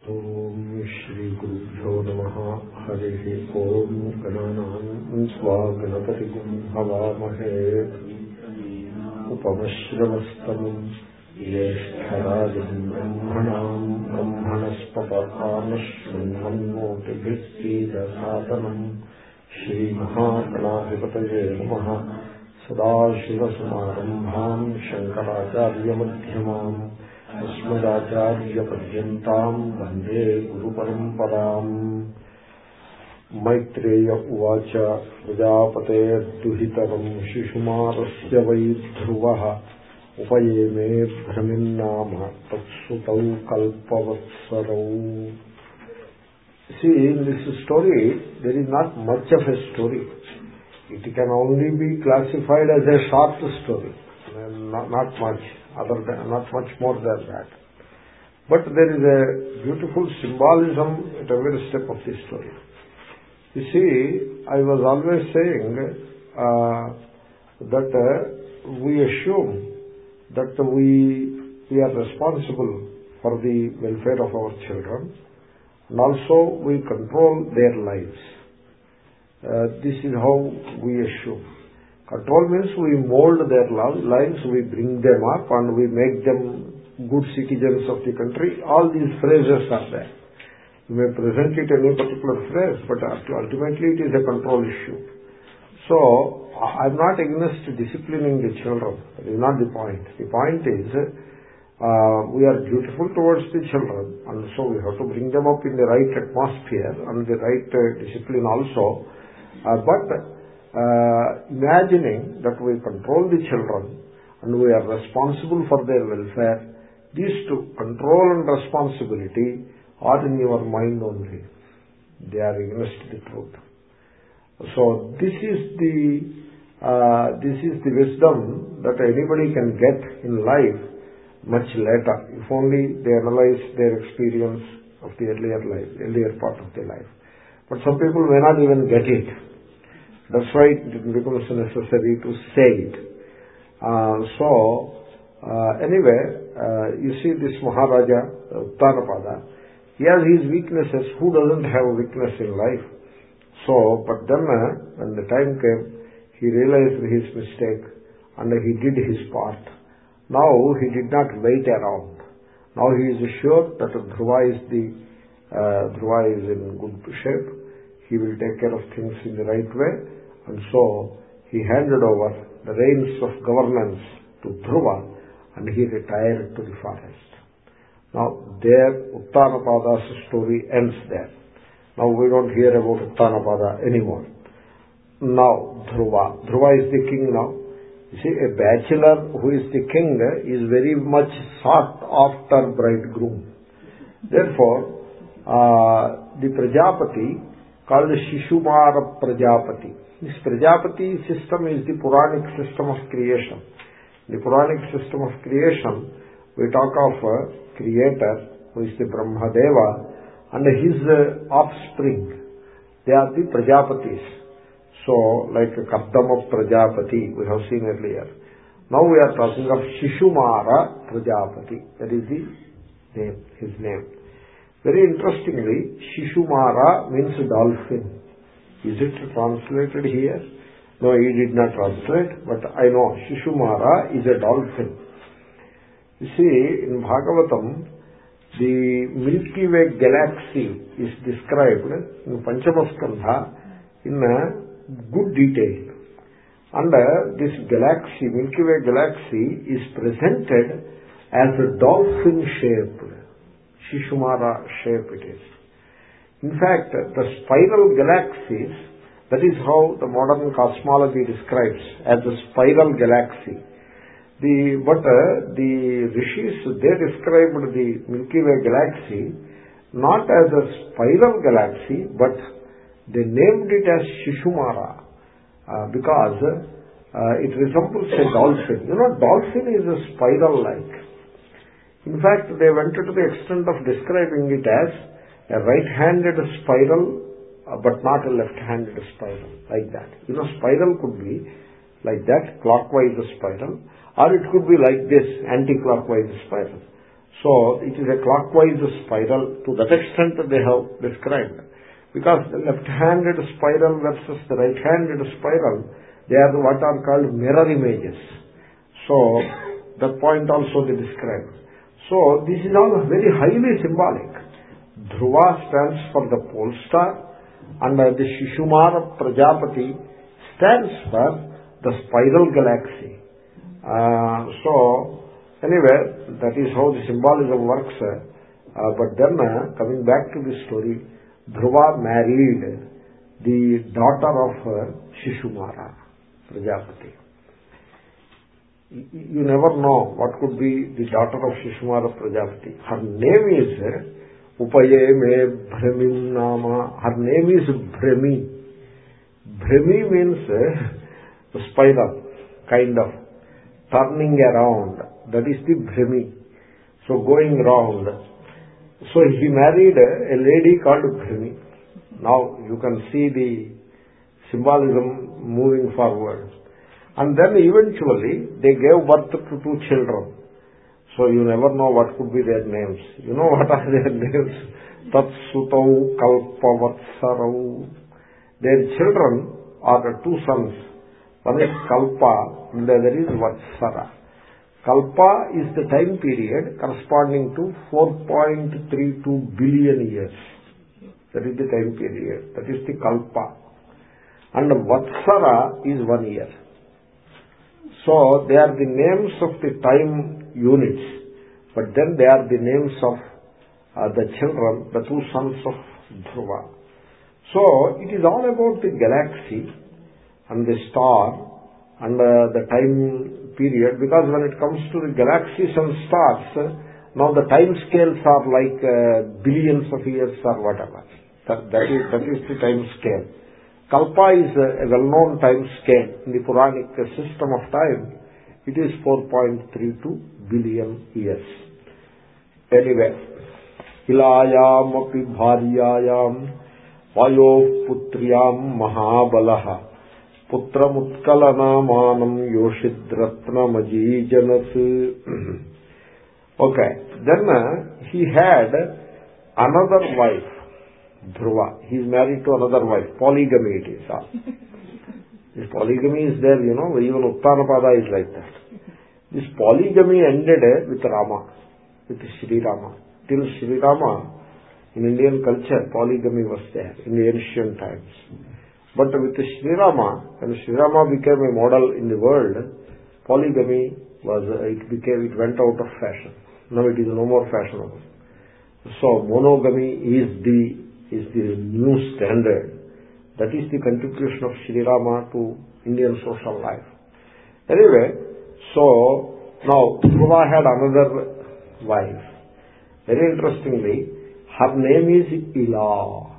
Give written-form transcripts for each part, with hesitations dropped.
ఓం శ్రీ గురుభ్యో నమః. హరి ఓం గణానాం త్వా గణపతిం హవామహే ఉపమశ్రవస్తమం జ్యేష్ఠరాజం బ్రహ్మణాం బ్రహ్మణస్పత ఆనశృణ్వన్నోతిభిः సీదసాదనం. శ్రీమహాగణాధిపతయే నమః. సదాశివసమారంభాం శంకరాచార్యమధ్యమాం అస్మదాచార్యపర్యంతాం వందే గురుపరంపరాం. మైత్రేయ ఉవాచ ప్రజాపతేర్దుహితరం శిశుమారస్య వై ధ్రువః ఉపయేమే భ్రమిన్నామ తత్సుతౌ కల్పవత్సరౌ. See, in this story, there is not much of a story. It can only be classified as a short story, not much more than that. But there is a beautiful symbolism at every step of the story. You see, I was always saying that we assume that we are responsible for the welfare of our children, and also we control their lives. This is how we assume. Control means we mold their lives, we bring them up and we make them good citizens of the country. All these phrases are there. You may present it any particular phrase, but ultimately it is a control issue. So, I am not against disciplining the children. That is not the point. The point is, we are dutiful towards the children, and so we have to bring them up in the right atmosphere and the right discipline also. But imagining that we control the children and we are responsible for their welfare, these two, control and responsibility, are in your mind only. They are against the truth. So this is the wisdom that anybody can get in life much later, if only they analyze their experience of the earlier part of their life. But some people may not even get it. That's why it becomes necessary to say it. Anyway, you see this Maharaja, Uttanapada, he has his weaknesses. Who doesn't have a weakness in life? But then when the time came, he realized his mistake and he did his part. Now he did not wait around. Now he is sure that Dhruva is in good shape. He will take care of things in the right way, and so he handed over the reins of governance to Dhruva and he retired to the forest. Now there Uttanapada's story ends there. Now we don't hear about Uttanapada anymore. Now Dhruva is the king now. You see, a bachelor who is the king is very much sought after bridegroom. Therefore, the Prajapati, called Shishumara Prajapati. This Prajapati system is the Puranic system of creation. In the Puranic system of creation, we talk of a creator who is the Brahmadeva and his offspring. They are the Prajapatis. So, like Kardama Prajapati, we have seen earlier. Now we are talking of Shishumara Prajapati. That is his name. Very interestingly, Shishumara means dolphin. Is it translated here? No, he did not translate, but I know Shishumara is a dolphin. You see, in Bhagavatam, the Milky Way galaxy is described in Panchamaskandha in good detail. And this galaxy, Milky Way galaxy, is presented as a dolphin shaped. Shishumara shape it is. In fact, the spiral galaxies, that is how the modern cosmology describes as a spiral galaxy. But the rishis, they described the Milky Way galaxy not as a spiral galaxy, but they named it as Shishumara because it resembles a dolphin. You know, dolphin is a spiral-like. In fact, they went to the extent of describing it as a right-handed spiral, but not a left-handed spiral, like that. You know, spiral could be like that, clockwise spiral, or it could be like this, anti-clockwise spiral. So it is a clockwise spiral. To that extent they have described. Because the left-handed spiral versus the right-handed spiral, they are what are called mirror images. So that point also they describe. So this is all very highly symbolic. Dhruva stands for the pole star, and the Shishumara Prajapati stands for the spiral galaxy. So anyway, that is how the symbolism works. But then coming back to the story, Dhruva married the daughter of Shishumara Prajapati. You never know what could be the daughter of Shishumara Prajapati. Her name is Upaye me Brahmin Nama. Her name is Brahmi. Brahmi means spiral, kind of turning around. That is the Brahmi. So going round. So he married a lady called Brahmi. Now you can see the symbolism moving forward. And then eventually they gave birth to two children. So you never know what could be their names. You know what are their names? Tatsutau Kalpavatsarau. Their children are the two sons. One is Kalpa and the other is Vatsara. Kalpa is the time period corresponding to 4.32 billion years. That is the time period. That is the Kalpa. And Vatsara is 1 year. So they are the names of the time units, but then they are the names of the children, the two sons of Dhruva. So it is all about the galaxy and the star and the time period, because when it comes to the galaxies and stars, now the time scales are like billions of years or whatever. That is the time scale. Kalpa is a well-known time scale in the Puranic system of time. It is 4.32 billion years. Anyway, Ilayam api bharyayam vayo putriyam mahabalaha putramutkalanamanam yoshidratnamaji janas. Okay, then he had another wife, Dhruva. He is married to another wife. Polygamy it is all. This polygamy is there, even Uttanapada is like that. This polygamy ended with Rama, with Sri Rama. Till Sri Rama, in Indian culture, polygamy was there in the ancient times. But with Sri Rama, when Sri Rama became a model in the world, polygamy it went out of fashion. Now it is no more fashionable. So monogamy is the new standard. That is the contribution of Sri Rama to Indian social life. Anyway, so now Dhruva had another wife. Very interestingly, her name is Ila.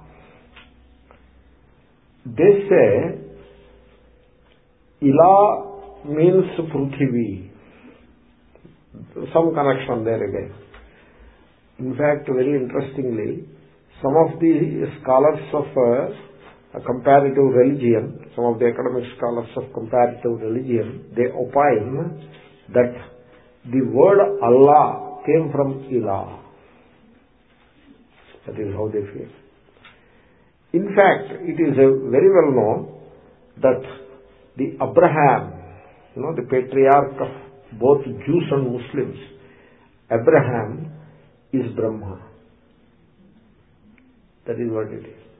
They say Ila means Prithvi. Some connection there again. In fact, very interestingly, some of the scholars of comparative religion, some of the academic scholars of comparative religion, they opine that the word Allah came from Ilah. That is how they feel. In fact, it is very well known that the Abraham, the patriarch of both Jews and Muslims, Abraham is Brahma. That is what it is.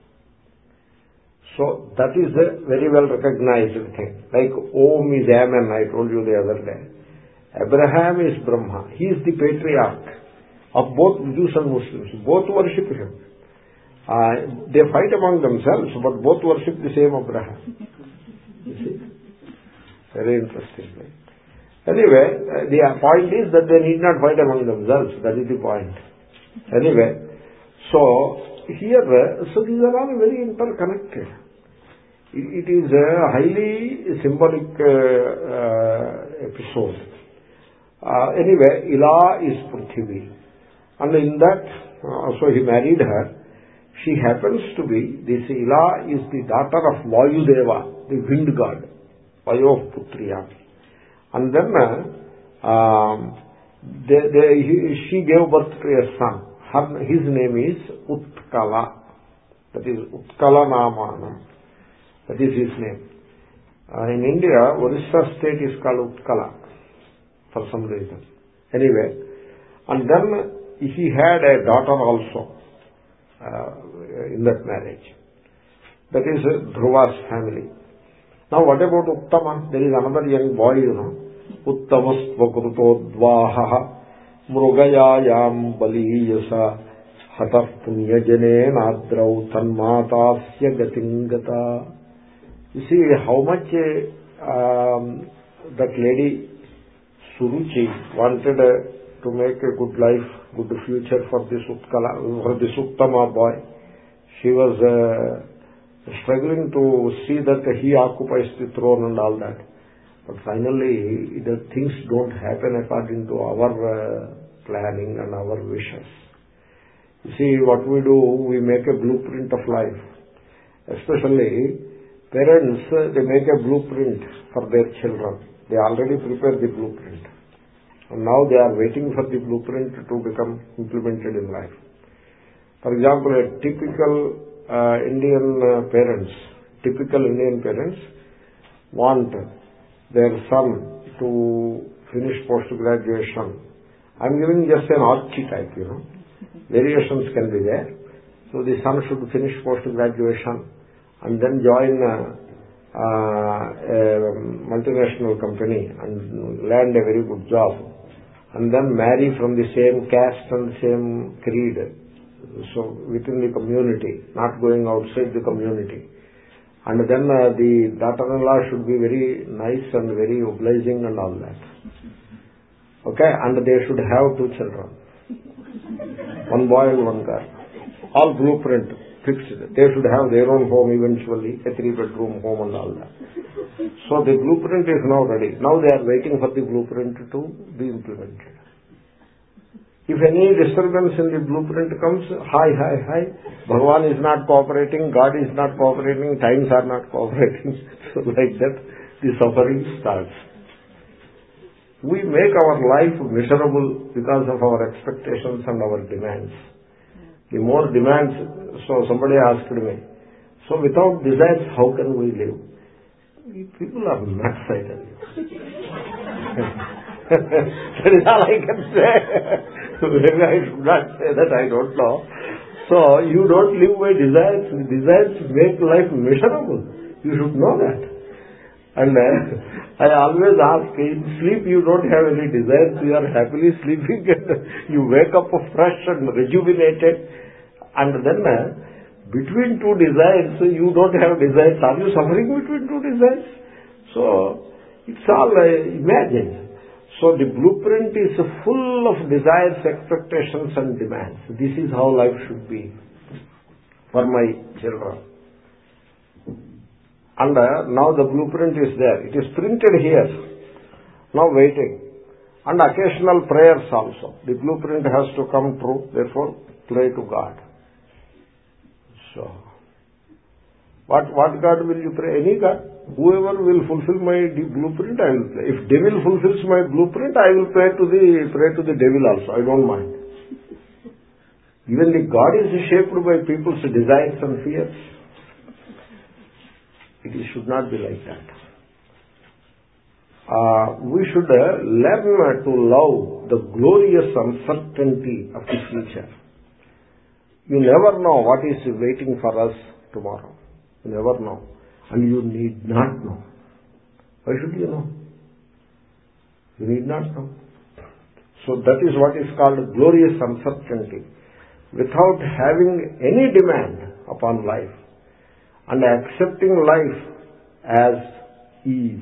So that is a very well recognized thing. Like Om is Amen, I told you the other day. Abraham is Brahma. He is the patriarch of both Jews and Muslims. Both worship him. They fight among themselves, but both worship the same Abraham. You see? Very interesting. Right? Anyway, the point is that they need not fight among themselves. That is the point. Anyway, so here, so these are all very interconnected. It is a highly symbolic episode. Anyway, Ila is Prithvi. And in that, so he married her. She happens to be, this Ila is the daughter of Vayudeva, the wind god, Vayo Putriya. And then She gave birth to a son. His name is Utkala. That is Utkala Namana. That is his name. In India, Orissa state is called Utkala for some reason. Anyway, and then he had a daughter also in that marriage. That is Dhruva's family. Now what about Uttama? There is another young boy, Uttamastvakruto mrugayayam baliyasa hatah punyajane nadrau tanmatasya gatingata. You see how much that lady Suruchi wanted to make a good life, good future for this Utkala, for this Uttama boy. She was struggling to see that he occupies the throne and all that. But finally, the things don't happen according to our planning and our wishes. You see, what we do, we make a blueprint of life. Especially, parents, they make a blueprint for their children. They already prepare the blueprint. And now they are waiting for the blueprint to become implemented in life. For example, a typical Indian parents want their son to finish post-graduation. I'm giving just an archetype, Variations can be there. So the son should finish post-graduation and then join a multinational company and land a very good job. And then marry from the same caste and the same creed. So within the community, not going outside the community. And then the daughter-in-law should be very nice and very obliging and all that. Okay, and they should have 2 children. One boy and one girl. All blueprint fixed. They should have their own home eventually, a 3-bedroom home and all that. So the blueprint is now ready. Now they are waiting for the blueprint to be implemented. If any disturbance in the blueprint comes, hi, Bhagavan is not cooperating, God is not cooperating, times are not cooperating. So like that, the suffering starts. We make our life miserable because of our expectations and our demands. The more demands, so somebody asked me, so without desires, how can we live? People are nuts, I tell you. That is all I can say. Maybe I should not say that, I don't know. So, you don't live by desires. Desires make life miserable. You should know that. And I always ask, in sleep you don't have any desires, you are happily sleeping and you wake up fresh and rejuvenated. And then between 2 desires, you don't have desires. Are you suffering between 2 desires? So, it's all imagined. So the blueprint is full of desires, expectations and demands. This is how life should be for my children. And now the blueprint is there. It is printed here. Now waiting. And occasional prayers also. The blueprint has to come true. Therefore, pray to God. So, what God will you pray? Any God. Whoever will fulfill my blueprint, I will pray. If devil fulfills my blueprint, I will pray to the devil also. I don't mind. Even the God is shaped by people's desires and fears. It should not be like that. We should learn to love the glorious uncertainty of the future. You never know what is waiting for us tomorrow. You never know. And you need not know. Why should you know? You need not know. So that is what is called glorious uncertainty. Without having any demand upon life and accepting life as is.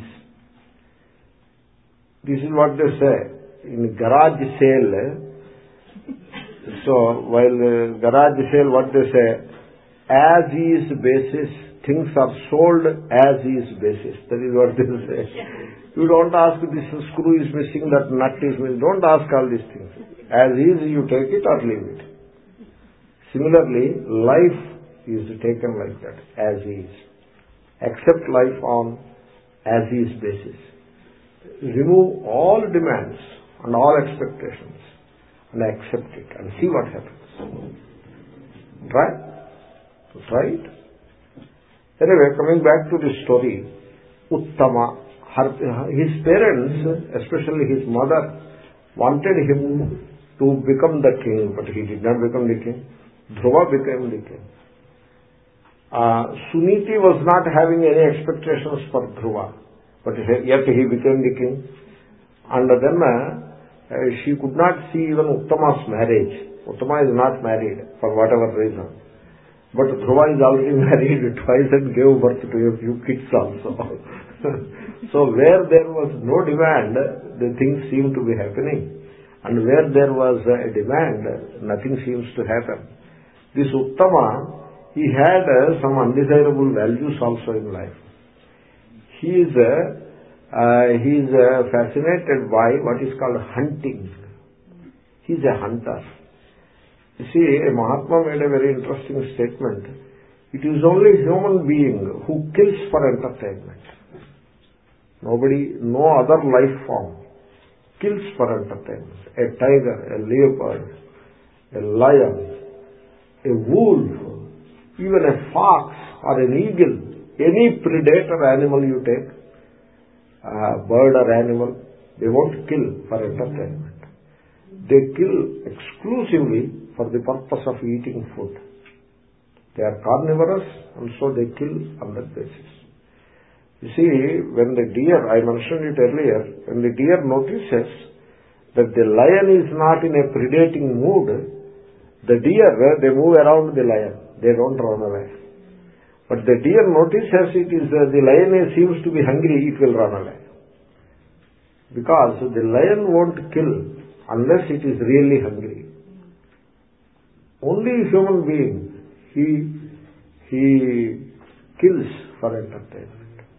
This is what they say in garage sale. So while garage sale, what they say, as is basis, things are sold as is basis. That is what they say. You don't ask, this screw is missing, that nut is missing. Don't ask all these things. As is, you take it or leave it. Similarly, life is taken like that, as is. Accept life on as is basis. Remove all demands and all expectations, and accept it and see what happens. Try it. Anyway, coming back to the story, Uttama, his parents, especially his mother, wanted him to become the king, but he did not become the king. Dhruva became the king. Suniti was not having any expectations for Dhruva, but yet he became the king. And then she could not see even Uttama's marriage. Uttama is not married for whatever reason. But Dhruva is already married twice and gave birth to a few kids also. So where there was no demand, the things seem to be happening. And where there was a demand, nothing seems to happen. This Uttama, he had some undesirable values also in life. He is fascinated by what is called hunting. He is a hunter. You see, a Mahatma made a very interesting statement. It is only human being who kills for entertainment. No other life form kills for entertainment. A tiger, a leopard, a lion, a wolf, even a fox or an eagle, any predator animal you take, bird or animal, they won't kill for entertainment. They kill exclusively for the purpose of eating food. They are carnivorous and so they kill on that basis. You see, when the deer, I mentioned it earlier, when the deer notices that the lion is not in a predating mood, the deer, they move around the lion. They don't run away. But the deer notices the lion seems to be hungry, it will run away. Because the lion won't kill unless it is really hungry. Only human being, he kills for entertainment.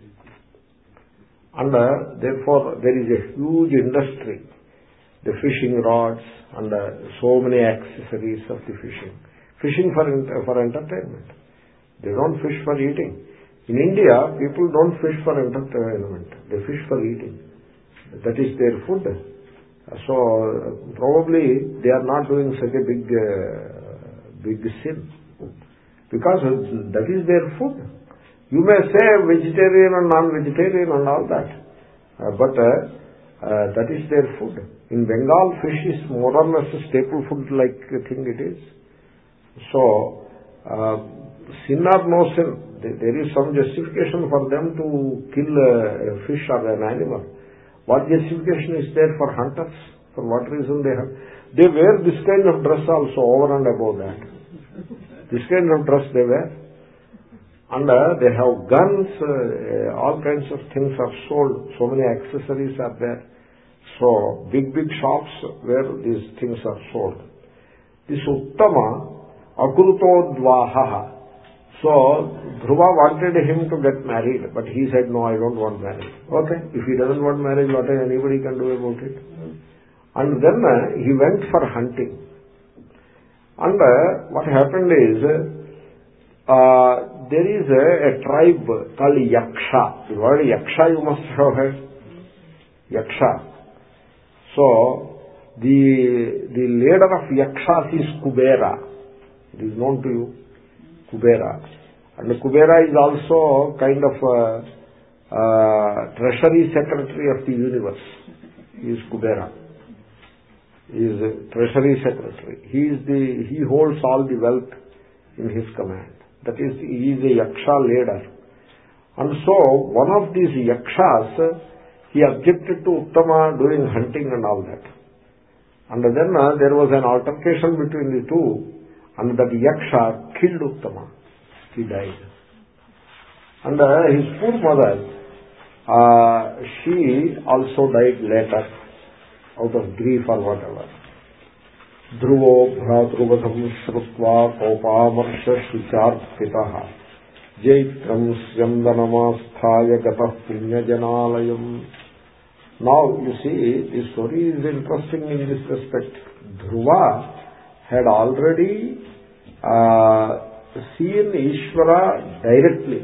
And therefore there is a huge industry, the fishing rods and so many accessories of the fishing. Fishing for entertainment. They don't fish for eating. In India, people don't fish for entertainment. They fish for eating. That is their food. So probably they are not doing such a big sin. Because that is their food. You may say vegetarian and non-vegetarian and all that. But that is their food. In Bengal, fish is more or less a staple food like thing it is. So, sin or no sin, there is some justification for them to kill a fish or an animal. What justification is there for hunters? For what reason they have? They wear this kind of dress also over and above that. This kind of dress they wear. And they have guns, all kinds of things are sold. So many accessories are there. So, big shops where these things are sold. This Uttama, Akrutodvaha. So, Dhruva wanted him to get married, but he said, no, I don't want marriage. Okay, if he doesn't want marriage, what anybody can do about it? And then he went for hunting. And what happened is, there is a tribe called Yaksha. The word Yaksha you must have heard. Yaksha. So, the leader of Yakshas is Kubera. It is known to you, Kubera. And Kubera is also kind of treasury secretary of the universe. He is Kubera. He is a treasury secretary. He holds all the wealth in his command. That is, he is a Yaksha leader. And so, one of these Yakshas, he objected to Uttama doing hunting and all that. And then there was an altercation between the two, and that Yaksha killed Uttama. He died. And his poor mother, she also died later, out of grief or whatever. Dhruvo bhratruvadham shrutva kopamarshya shicharpitaha jaitram syamdanamastthaya gatah punyajanalayam. Now, you see, this story is interesting in this respect. Dhruva had already seen Ishvara directly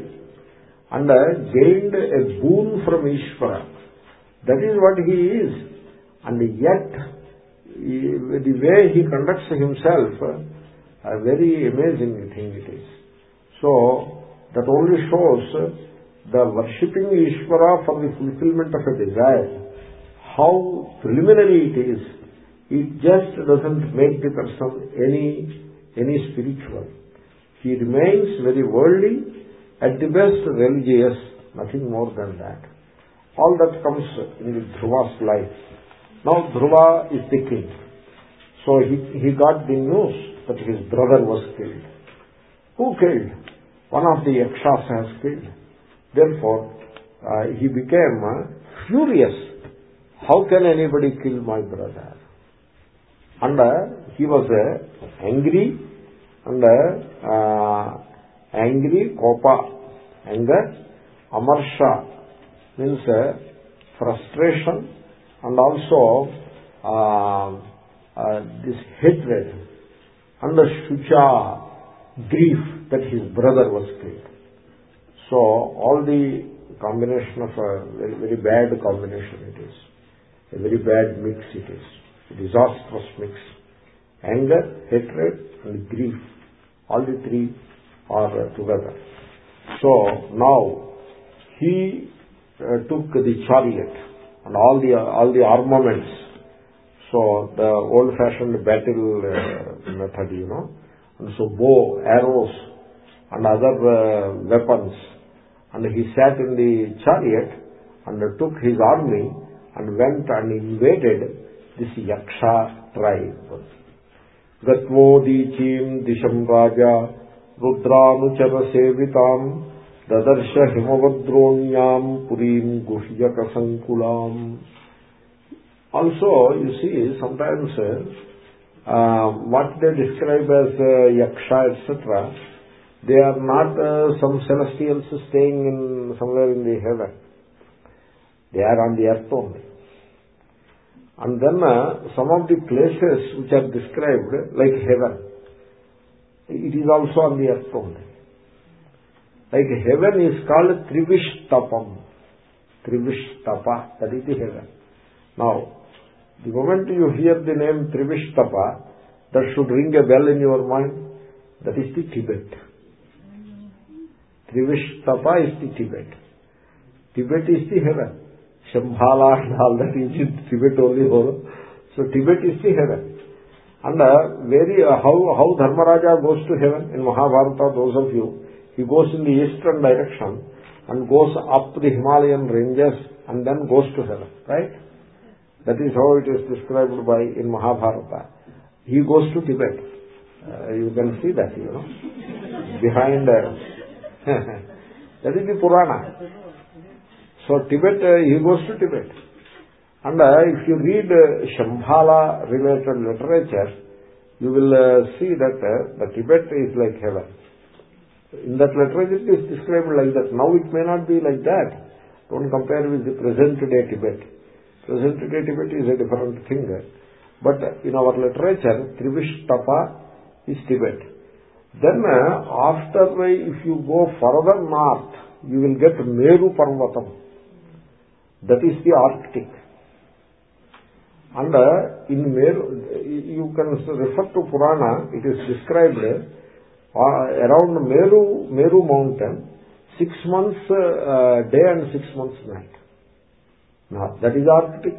and gained a boon from Ishvara. That is what he is. And yet, the way he conducts himself, a very amazing thing it is. So, that only shows the worshipping Ishvara for the fulfillment of a desire, how preliminary it is. It just doesn't make the person any spiritual. He remains very worldly, at the best religious, nothing more than that. All that comes in the Dhruva's life. Now Dhruva is the king. So he got the news that his brother was killed. Who killed? One of the Yakshas has killed. Therefore, he became furious. How can anybody kill my brother? And he was angry, and angry, kopa, anger, amarsha means frustration, and also this hatred, and shucha, grief that his brother was killed. So all the combination of a very, very bad combination it is. A very bad mix it is. A disastrous mix. Anger, hatred and grief. All the three are together. So now he took the chariot and all the armaments. So the old-fashioned battle method, and so bow, arrows and other weapons. And he sat in the chariot and took his army and went and invaded this Yaksha tribe. Gatvo Dichim Disham Raja Rudranuchara Sevitam Dadarsha Himavadronyam Purim Guhyaka Sankulam. Also, you see, sometimes what they describe as Yaksha, etc., they are not some celestials staying in somewhere in the heaven. They are on the earth only. And then some of the places which are described like heaven, it is also on the earth only. Like heaven is called Trivishtapam. Trivishtapa, that is the heaven. Now, the moment you hear the name Trivishtapa, that should ring a bell in your mind. That is the Tibet. Trivishtapa is the Tibet. Tibet is the heaven. Shambhala and all that is in Tibet only. So Tibet is the heaven. And how Dharmaraja goes to heaven in Mahabharata, those of you, he goes in the eastern direction and goes up the Himalayan ranges and then goes to heaven, right? That is how it is described in Mahabharata. He goes to Tibet. You can see that, behind. That is the Purana. So Tibet, he goes to Tibet. And if you read Shambhala related literature, you will see that the Tibet is like heaven. In that literature it is described like that. Now it may not be like that. Don't compare with the present day Tibet. Present day Tibet is a different thing. But in our literature, Trivishtapa is Tibet. Then if you go further north, you will get Meru Parvatam. That is the Arctic. And in Meru, you can refer to Purana, it is described around Meru mountain, 6 months day and 6 months night. Now, that is Arctic.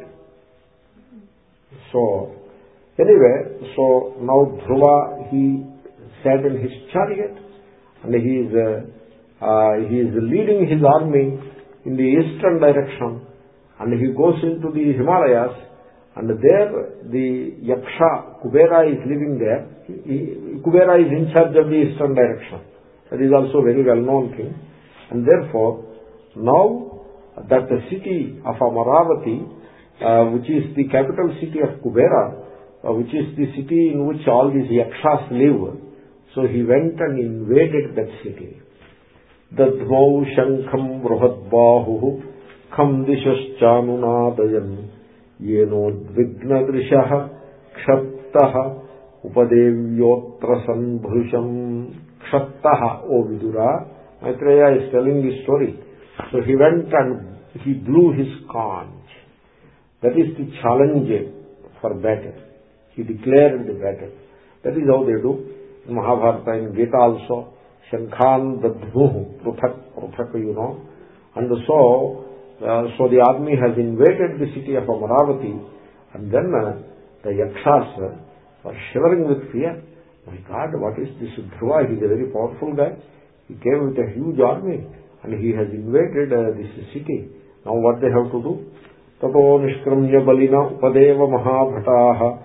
So, anyway, now Dhruva, he sat in his chariot and he is leading his army in the eastern direction, and he goes into the Himalayas, and there the Yaksha, Kubera, is living there. Kubera is in charge of the eastern direction. That is also a very well-known thing. And therefore, now that the city of Amaravati, which is the capital city of Kubera, which is the city in which all these Yakshas live, so he went and invaded that city. Dadhvau Shankham Bruhadbahu Kham Dishaschanunaadayan Yenodvignadrishaha Kshattaha Upadevyotra Sanbhusham. Kshattaha, O Vidura. Maitreya is telling the story. So he went and he blew his conch. That is the challenge for battle. He declared the battle. That is how they do. In Mahabharata, in Gita also, Shankhan Dadhuhu, Pruthak, And so the army has invaded the city of Amaravati, and then the Yakshas were shivering with fear. My God, what is this Dhruva? He is a very powerful guy. He came with a huge army, and he has invaded this city. Now what they have to do? Tato nishkramya balina upadeva mahabhataha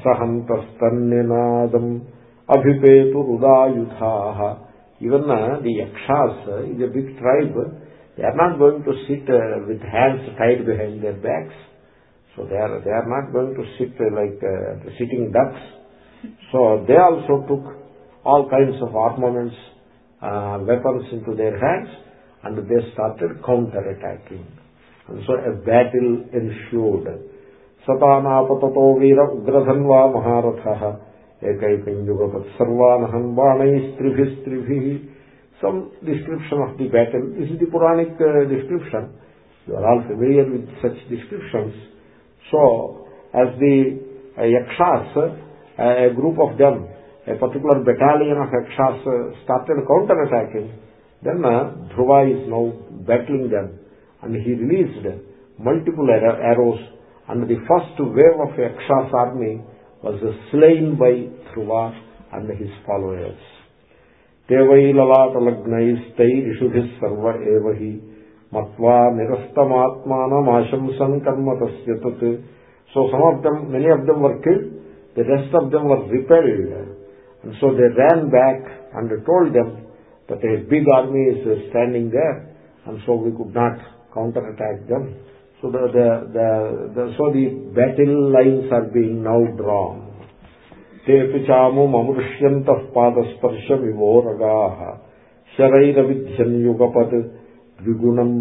asahantastannenadam abhipetu rudayuthaha. Even the Yakshas is a big tribe. They are not going to sit with hands tied behind their backs. So they are not going to sit like sitting ducks. So they also took all kinds of armaments, weapons into their hands, and they started counter-attacking. And so a battle ensued. Satana patato vira ugradhanva maharathaha ekaikam yugapat sarvanahan banais tribhis. Some description of the battle. This is the Puranic description. You are all familiar with such descriptions. So, as the Yakshas, a group of them, a particular battalion of Yakshas started counter-attacking, then Dhruva is now battling them, and he released multiple arrows, and the first wave of Yakshas army was slain by Dhruva and his followers. Devai lalātalagnaistairishuvis sarva evahi matva nirastamatmanam ashamsan karma tasya tat. So some of them, many of them were killed, the rest of them were repelled, and so they ran back and told them that a big army is standing there, and so we could not counterattack them. So the battle lines are being now drawn. Te pichamu mamrushyantav padasparsha vivoragaha sharaira vidhyan yugapat vigunam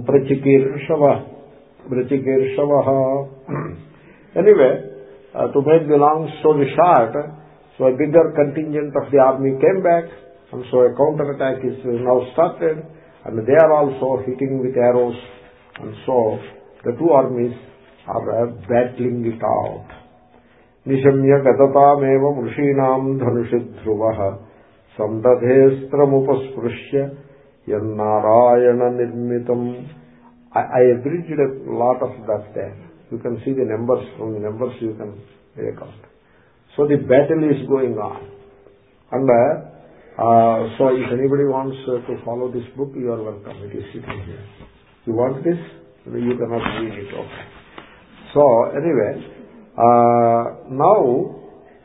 prachikirshavaha. Anyway, to make the long story short, so a bigger contingent of the army came back, and so a counterattack is now started, and they are also hitting with arrows, and so the two armies are battling it out. Nishamya gatatameva mrishinam dhanushidhruvaha samdadhestramupasprushya yannarayana nirmitam. I abridged a lot of that there. You can see the numbers. From the numbers you can make out. So the battle is going on. And so if anybody wants to follow this book, you are welcome. It is sitting here. You want this? You cannot read it. Okay. So anyway, now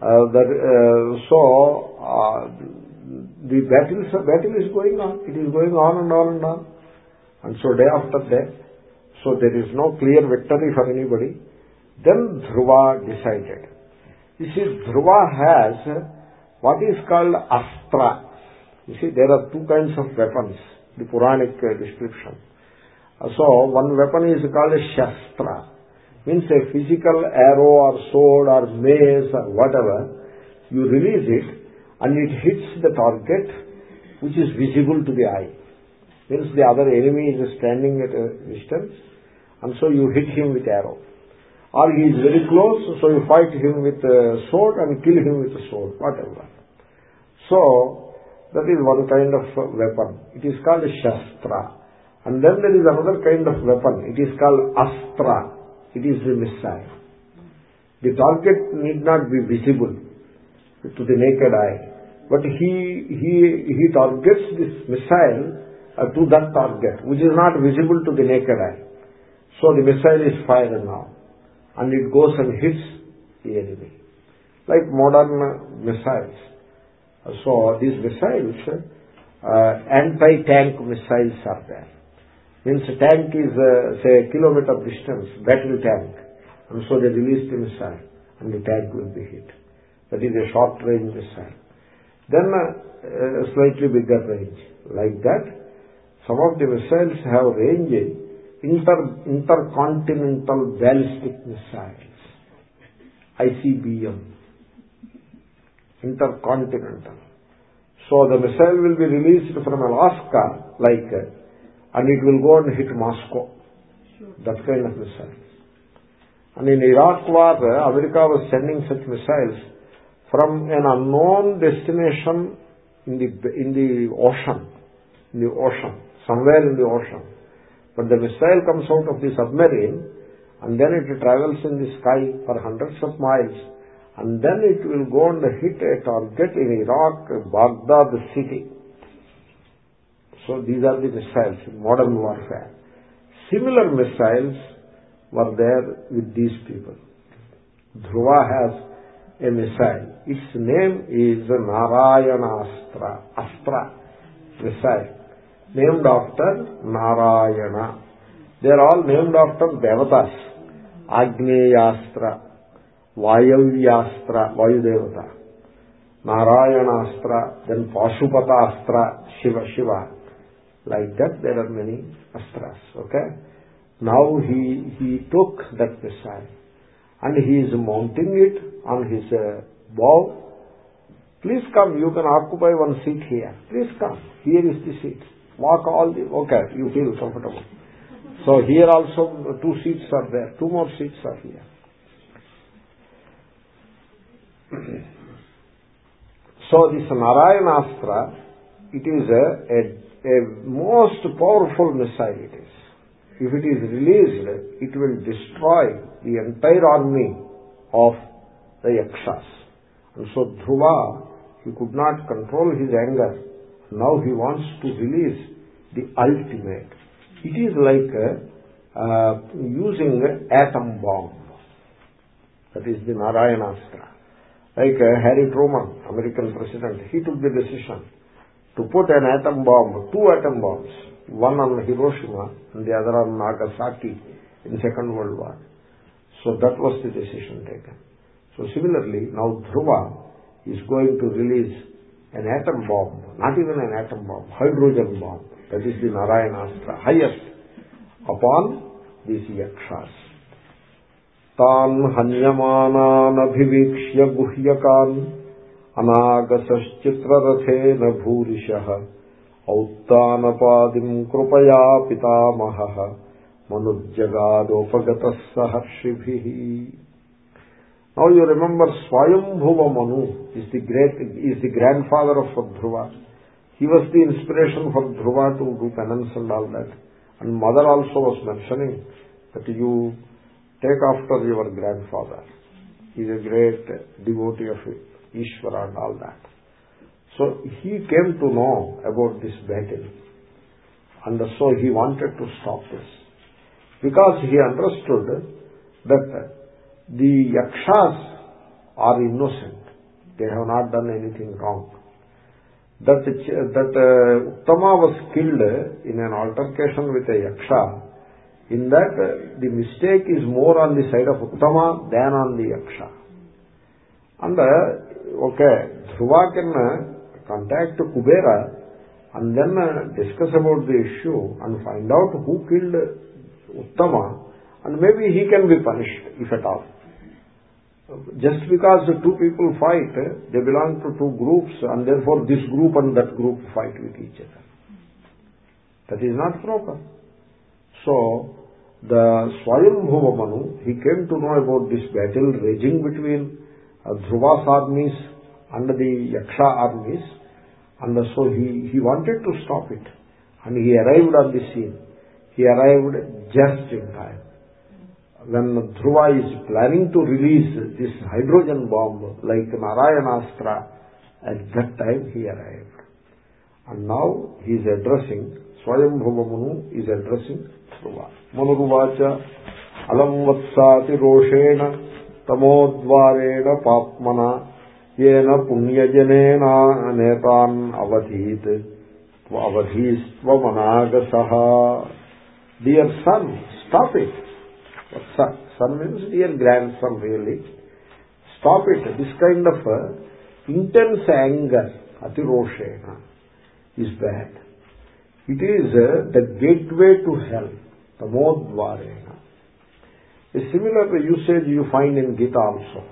the battle is going on. It is going on and on and on. And so day after day, so there is no clear victory for anybody. Then Dhruva decided. You see, Dhruva has what is called astra. You see, there are two kinds of weapons, the Puranic description. So one weapon is called a shastra, means a physical arrow or sword or mace or whatever. You release it and it hits the target which is visible to the eye. Means the other enemy is standing at a distance, and so you hit him with arrow. Or he is very close, so you fight him with a sword and kill him with a sword, whatever. So that is one kind of weapon. It is called a shastra. And then there is another kind of weapon. It is called astra. It is a missile. The target need not be visible to the naked eye, but he targets this missile to that target, which is not visible to the naked eye. So the missile is fired now, and it goes and hits the enemy, like modern missiles. So these missiles, anti-tank missiles are there. Means a tank is, say, a kilometer distance, battle tank, and so they release the missile, and the tank will be hit. That is a short-range missile. Then a slightly bigger range. Like that, some of the missiles have range, intercontinental ballistic missiles, ICBM, intercontinental. So the missile will be released from Alaska, and it will go and hit Moscow. That kind of missile. And in Iraq war, America was sending such missiles from an unknown destination in the ocean, somewhere in the ocean. But the missile comes out of the submarine, and then it travels in the sky for hundreds of miles, and then it will go and hit a target in Iraq, Baghdad city. So these are the missiles in modern warfare. Similar missiles were there with these people. Dhruva has a missile. Its name is Narayanastra, missile, named after Narayana. They are all named after devatas. Agneyastra, Vayavyastra, Vayudevata, Narayanastra, then Pashupatastra, Shiva. Like that, there are many astras. Okay? Now he took that missile and he is mounting it on his bow. Please come, you can occupy one seat here. Please come, here is the seat. Walk all the, okay, you feel comfortable. So here also 2 seats are there, 2 more seats are here. So this Narayanastra, it is a most powerful missile it is. If it is released, it will destroy the entire army of the Yakshas. And so Dhruva, he could not control his anger. Now he wants to release the ultimate. It is like using atom bomb. That is the Narayanastra. Like Harry Truman, American president, he took the decision to put an atom bomb, 2 atom bombs, one on Hiroshima and the other on Nagasaki in Second World War. So that was the decision taken. So similarly, now Dhruva is going to release an atom bomb, not even an atom bomb, hydrogen bomb. That is the Narayanastra, highest upon these Yakshas. Tan hanyamanān abhivikṣya guhyakān Anāgasaschitraratena bhūrishah Auttanapadim krupaya pitāmahah Manujjagadopagatah saharshibhihi. Now you remember Swayambhuva Manu is the grandfather of Dhruva. He was the inspiration for Dhruva to do penance and all that. And mother also was mentioning that you take after your grandfather. He is a great devotee of Ishvara and all that. So he came to know about this battle. And so he wanted to stop this. Because he understood that the Yakshas are innocent. They have not done anything wrong. That Uttama was killed in an altercation with a Yaksha. In that, the mistake is more on the side of Uttama than on the Yaksha. And, Dhruva can contact Kubera and then discuss about the issue and find out who killed Uttama, and maybe he can be punished, if at all. Just because the 2 people fight, they belong to 2 groups, and therefore this group and that group fight with each other. That is not proper. So, the Swayambhuva Manu, he came to know about this battle raging between Dhruva's armies and the Yaksha armies, and so he wanted to stop it. And he arrived on the scene. He arrived just in time. When Dhruva is planning to release this hydrogen bomb like Narayanastra, at that time he arrived. And now he is addressing, Swayambhuva Manu is addressing Dhruva. Manuruvacha alam vatsati roshena tamodvarena papmana yena punyajanena netan avadhistva managasaha. Dear son, stop it. Son means dear grandson, really. Stop it. This kind of intense anger, atiroshena, is bad. It is the gateway to hell, tamodvarena. A similar usage you find in Gita also.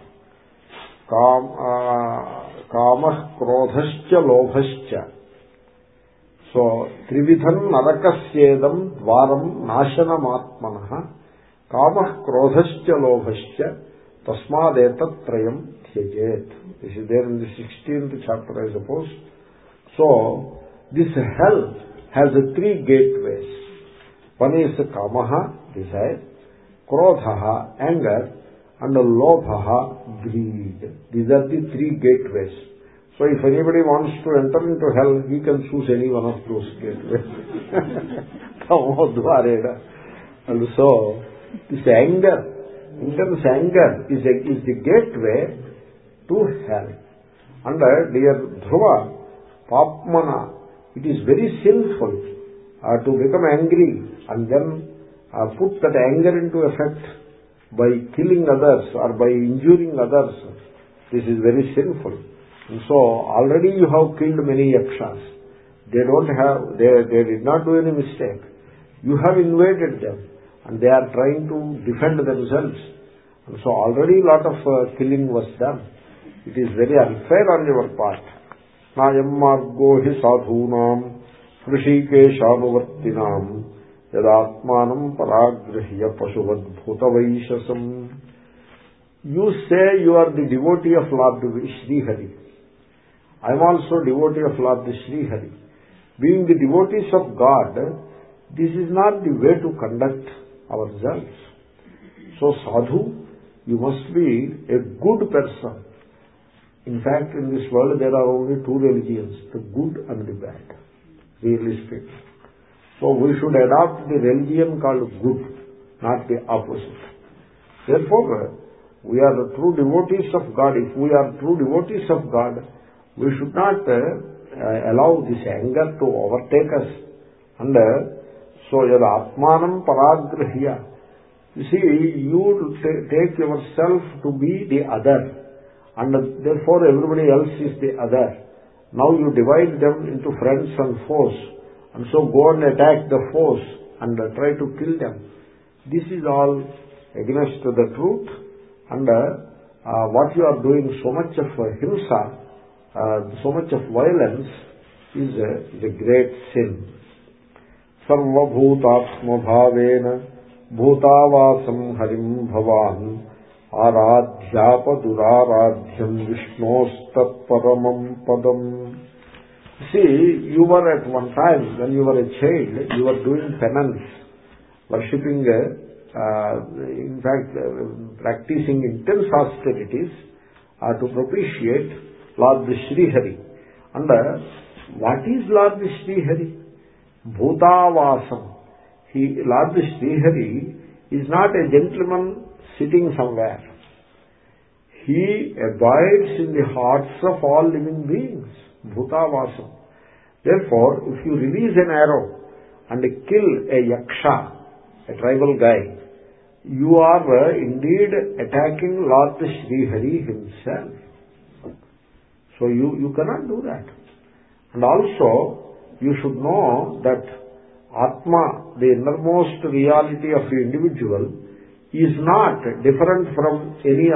Kamah krodhascha lobhascha. So, trividham narakasyedam dvaram nashanam atmanaha Kamah krodhascha lobhascha tasmadetat tyajet. This is there in the 16th chapter, I suppose. So, this hell has three gateways. One is kamaha, desire, krodhaha, anger, and lobhaha, greed. These are the three gateways. So if anybody wants to enter into hell, he can choose any one of those gateways. And so, this anger, intense anger is the gateway to hell. And dear Dhruva, Papmana, it is very sinful to become angry and then put that anger into effect by killing others or by injuring others. This is very sinful. And so already you have killed many yakshas. They did not do any mistake. You have invaded them and they are trying to defend themselves. And so already a lot of killing was done. It is very unfair on your part. Nayam margo hi sadhunam hrishikeshanuvartinam yadatmanam paragrahya pasuvad bhutavaishasam. You say you are the devotee of Lord Sri Hari. I am also devotee of Lord Sri Hari. Being the devotees of God, this is not the way to conduct ourselves. So sadhu, you must be a good person. In fact, in this world there are only two religions, the good and the bad, really speaking. So we should adopt the religion called good, not the opposite. Therefore, we are the true devotees of God. If we are true devotees of God, we should not allow this anger to overtake us. And so, yad atmanam paragrahya. You see, you take yourself to be the other, and therefore everybody else is the other. Now you divide them into friends and foes, and so go and attack the foes and try to kill them. This is all against the truth, and what you are doing, so much of himsa, so much of violence is a great sin. Sarvabhutatma bhavena bhutavasam harim bhavan aradhyapaduraradhyam vishnostat paramam padam. See, you were at one time, when you were a child, you were doing penance, worshipping, in fact, practicing intense austerities to propitiate Lord Sri Hari. And what is Lord Sri Hari? Bhutavasam. Lord Sri Hari is not a gentleman sitting somewhere. He abides in the hearts of all living beings. Bhutavasam. Therefore, if you release an arrow and kill a yaksha, a tribal guy, you are indeed attacking Lord Sri Hari himself. So you cannot do that. And also, you should know that Atma, the innermost reality of the individual, is not different from any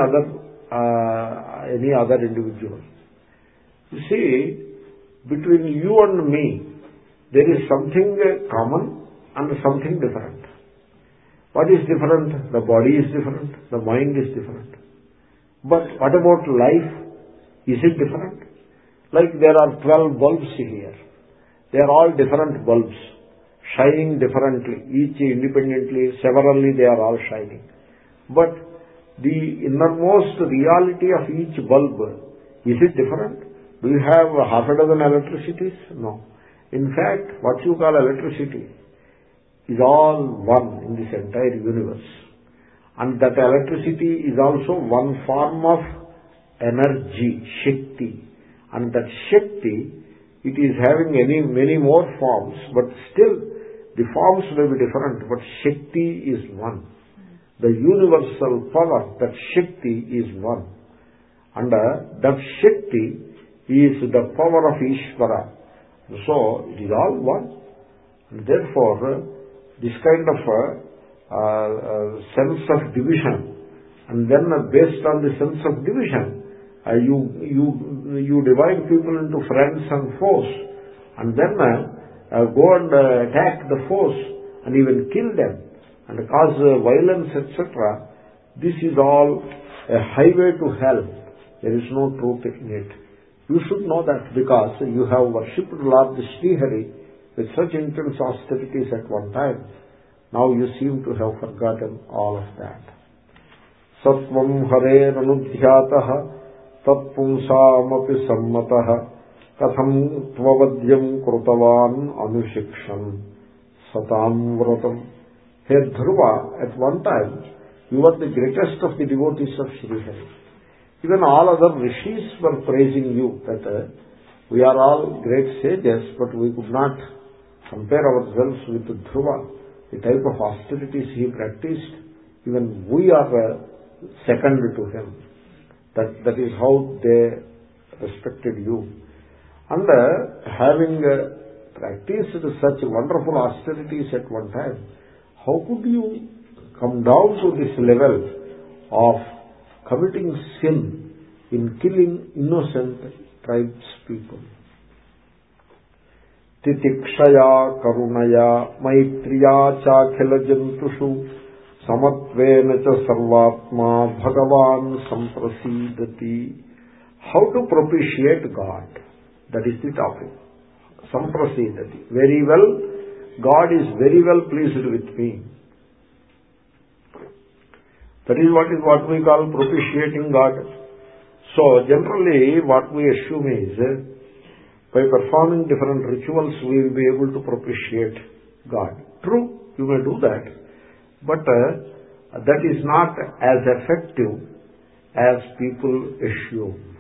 other individual. You see, between you and me, there is something common and something different. What is different? The body is different, the mind is different. But what about life? Is it different? Like there are 12 bulbs here. They are all different bulbs, shining differently, each independently, severally they are all shining. But the innermost reality of each bulb, is it different? Do you have half a dozen electricities? No. In fact, what you call electricity is all one in this entire universe. And that electricity is also one form of energy, Shakti. And that Shakti, it is having many more forms, but still the forms may be different, but Shakti is one. The universal power, that Shakti is one. And that Shakti is the power of Ishvara. So, it is all one. And therefore, this kind of sense of division, and then based on the sense of division, you divide people into friends and foes, and then go and attack the foes and even kill them. and cause violence, etc., this is all a highway to hell. There is no truth in it. You should know that because you have worshipped Lord Srihari with such intense austerities at one time. Now you seem to have forgotten all of that. Sattvam hareranudhyatah tatpumsamapi sammatah katham tvavadyam krutavan anushikshan satam vratam. Here Dhruva, at one time, you were the greatest of the devotees of Srihari. Even all other rishis were praising you, that we are all great sages, but we could not compare ourselves with Dhruva, the type of austerities he practiced. Even we are second to him. That is how they respected you. And having practiced such wonderful austerities at one time, how could you come down to this level of committing sin in killing innocent tribes people? Titikshaya karunaya maitriya chakhila jantushu samatvena cha sarvatma bhagavan samprasidati. How to propitiate God? That is the topic. Samprasidati. Very well, God is very well pleased with me. That is what we call propitiating God. So generally what we assume is, by performing different rituals we will be able to propitiate God. True, you may do that, but that is not as effective as people assume.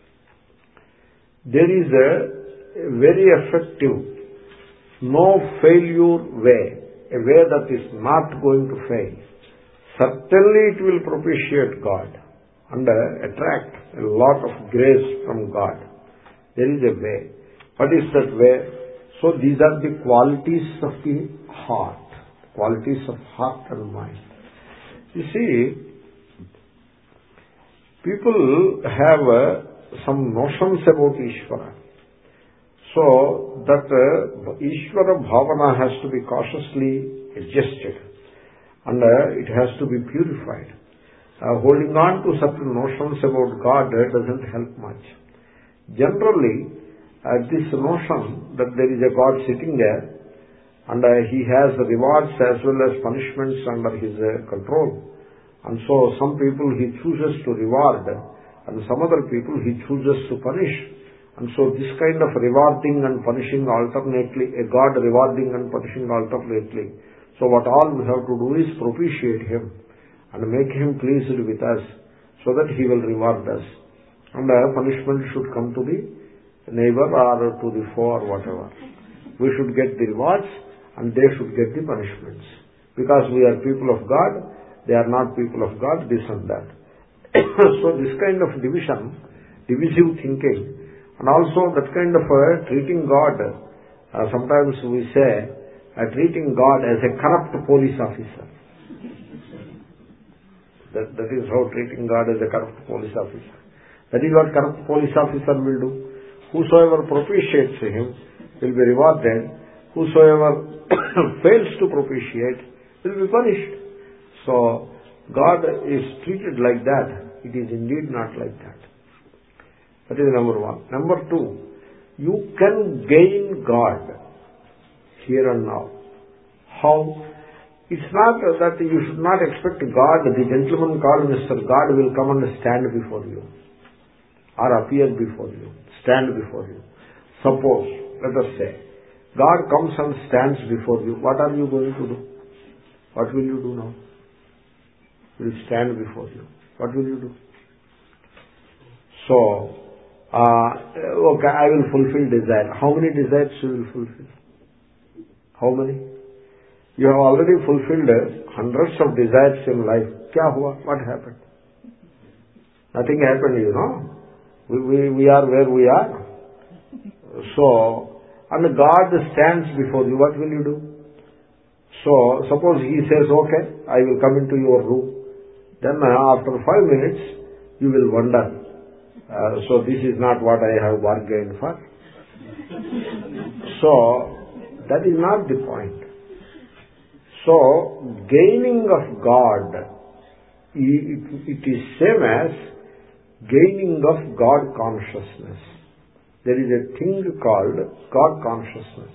There is a very effective, no failure way, a way that is not going to fail. Certainly it will propitiate God and attract a lot of grace from God. There is a way. What is that way? So these are the qualities of the heart, qualities of heart and mind. You see, people have some notions about Ishvara. So that Ishvara Bhavana has to be cautiously adjusted, and it has to be purified. Holding on to certain notions about God doesn't help much. Generally, this notion that there is a God sitting there, and he has rewards as well as punishments under his control, and so some people he chooses to reward, and some other people he chooses to punish. And so this kind of rewarding and punishing alternately, a God rewarding and punishing alternately. So what all we have to do is propitiate him and make him pleased with us so that he will reward us. And punishment should come to the neighbor or to the foe or whatever. We should get the rewards and they should get the punishments. Because we are people of God, they are not people of God, this and that. So this kind of divisive thinking, and also that kind of treating God, sometimes we say, treating God as a corrupt police officer. That is how treating God as a corrupt police officer. That is what corrupt police officer will do. Whosoever propitiates him will be rewarded. Whosoever fails to propitiate will be punished. So God is treated like that. It is indeed not like that. That is number one. Number two, you can gain God here and now. How? It's not that you should not expect God, the gentleman called Mr. God will come and stand before you or appear before you, stand before you. Suppose, let us say, God comes and stands before you. What are you going to do? What will you do now? He will stand before you. What will you do? So, okay, I will fulfill desire. How many desires you will fulfill? How many? You have already fulfilled hundreds of desires in life. Kya hua? What happened? Nothing happened, you know. We are where we are. So, and God stands before you. What will you do? So, suppose he says, okay, I will come into your room. Then after 5 minutes, you will wonder. So this is not what I have bargained for. So that is not the point. So, gaining of God, it is same as gaining of God consciousness. There is a thing called God consciousness.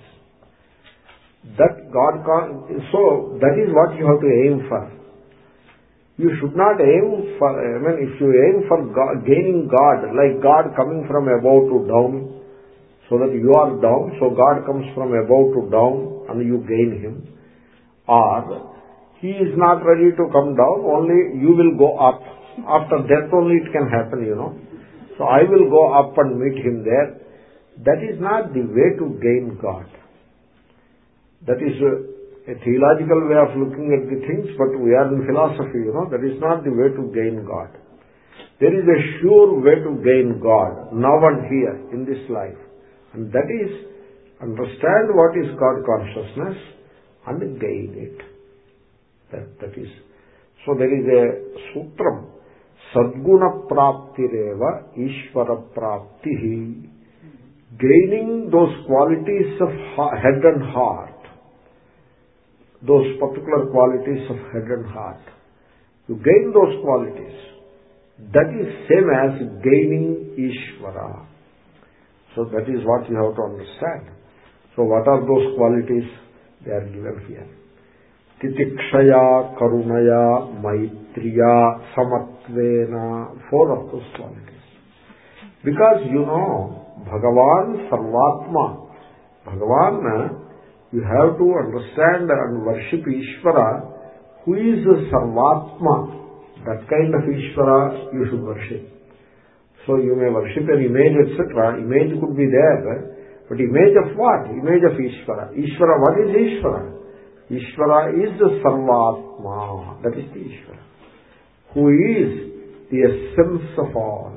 So that is what you have to aim for. You should not aim for, if you aim for gaining God, like God coming from above to down, so that you are down, so God comes from above to down and you gain Him. Or, He is not ready to come down, only you will go up. After death only it can happen, So I will go up and meet Him there. That is not the way to gain God. That is a theological way of looking at the things, but we are in philosophy, that is not the way to gain God. There is a sure way to gain God, now and here, in this life. And that is, understand what is God consciousness and gain it. That is. So there is a sutram, Sadguna Praptireva Ishvara Praptihi. Gaining those qualities of head and heart, those particular qualities of head and heart. You gain those qualities. That is same as gaining Ishvara. So that is what you have to understand. So what are those qualities? They are given here. Titikshaya, Karunaya, Maitriya, Samatvena, 4 of those qualities. Because Bhagavan Sarvatma. Bhagavan, you have to understand and worship Ishvara, who is Sarvatma. That kind of Ishvara you should worship. So you may worship an image, etc. Image could be there, but image of what? Image of Ishvara. Ishvara, what is Ishvara? Ishvara is the Sarvatma. That is the Ishvara, who is the essence of all.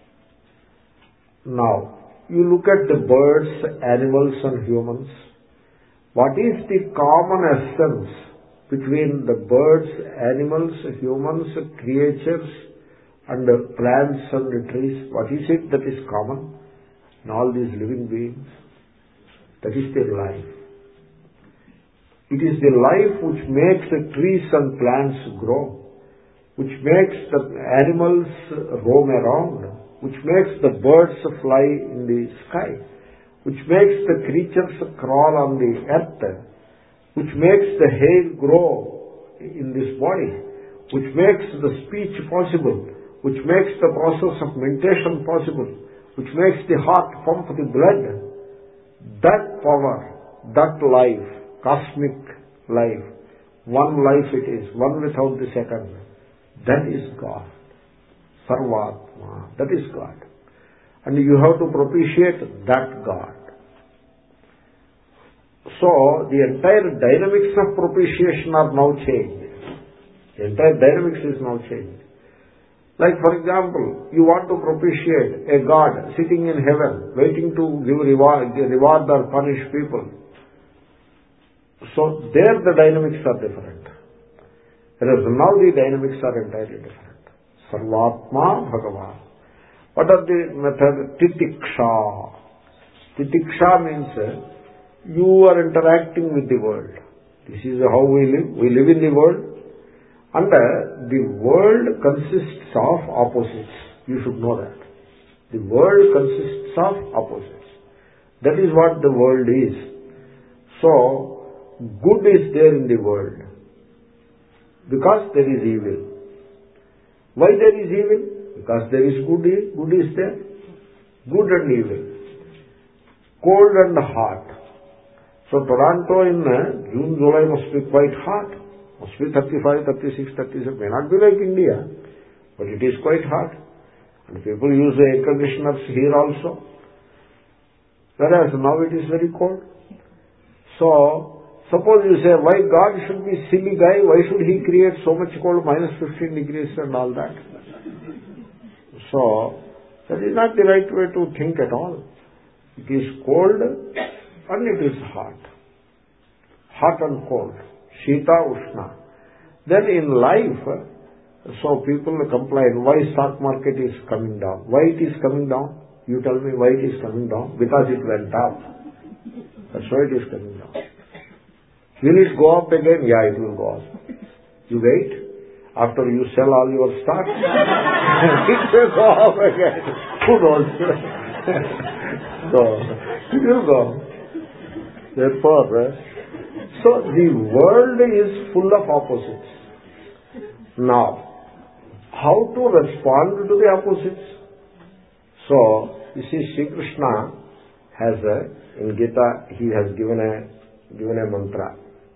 Now, you look at the birds, animals and humans. What is the common essence between the birds, animals, humans, creatures and plants and trees? What is it that is common in all these living beings? That is their life. It is the life which makes the trees and plants grow, which makes the animals roam around, which makes the birds fly in the sky, which makes the creatures crawl on the earth, which makes the hair grow in this body, which makes the speech possible, which makes the process of mentation possible, which makes the heart pump the blood. That power, that life, cosmic life, one life it is, one without the second, that is God. Sarvatma, that is God. And you have to propitiate that God. So, the entire dynamics of propitiation are now changed. The entire dynamics is now changed. Like, for example, you want to propitiate a God sitting in heaven, waiting to give reward or punish people. So, there the dynamics are different. Whereas now the dynamics are entirely different. Sarvatma Bhagavan. What are the method? Titiksha. Titiksha means you are interacting with the world. This is how we live. We live in the world. And the world consists of opposites. You should know that. The world consists of opposites. That is what the world is. So, good is there in the world. Because there is evil. Why there is evil? Because there is good is there. Good and evil. Cold and hot. So Toronto in June, July must be quite hot. Must be 35, 36, 37. May not be like India, but it is quite hot. And people use the air conditioners here also. Whereas now it is very cold. So, suppose you say, why God should be silly guy? Why should He create so much cold, minus 15 degrees and all that? So, that is not the right way to think at all. It is cold and it is hot. Hot and cold. Shita, Ushna. Then in life, so people complain, why stock market is coming down? Why it is coming down? You tell me why it is coming down. Because it went up. That's why it is coming down. Will it go up again? Yeah, it will go up. You wait. After you sell all your stock, it will go up again. Who knows? So, it will go. Therefore, so the world is full of opposites. Now, how to respond to the opposites? So, you see, Sri Krishna has in Gita, he has given a mantra.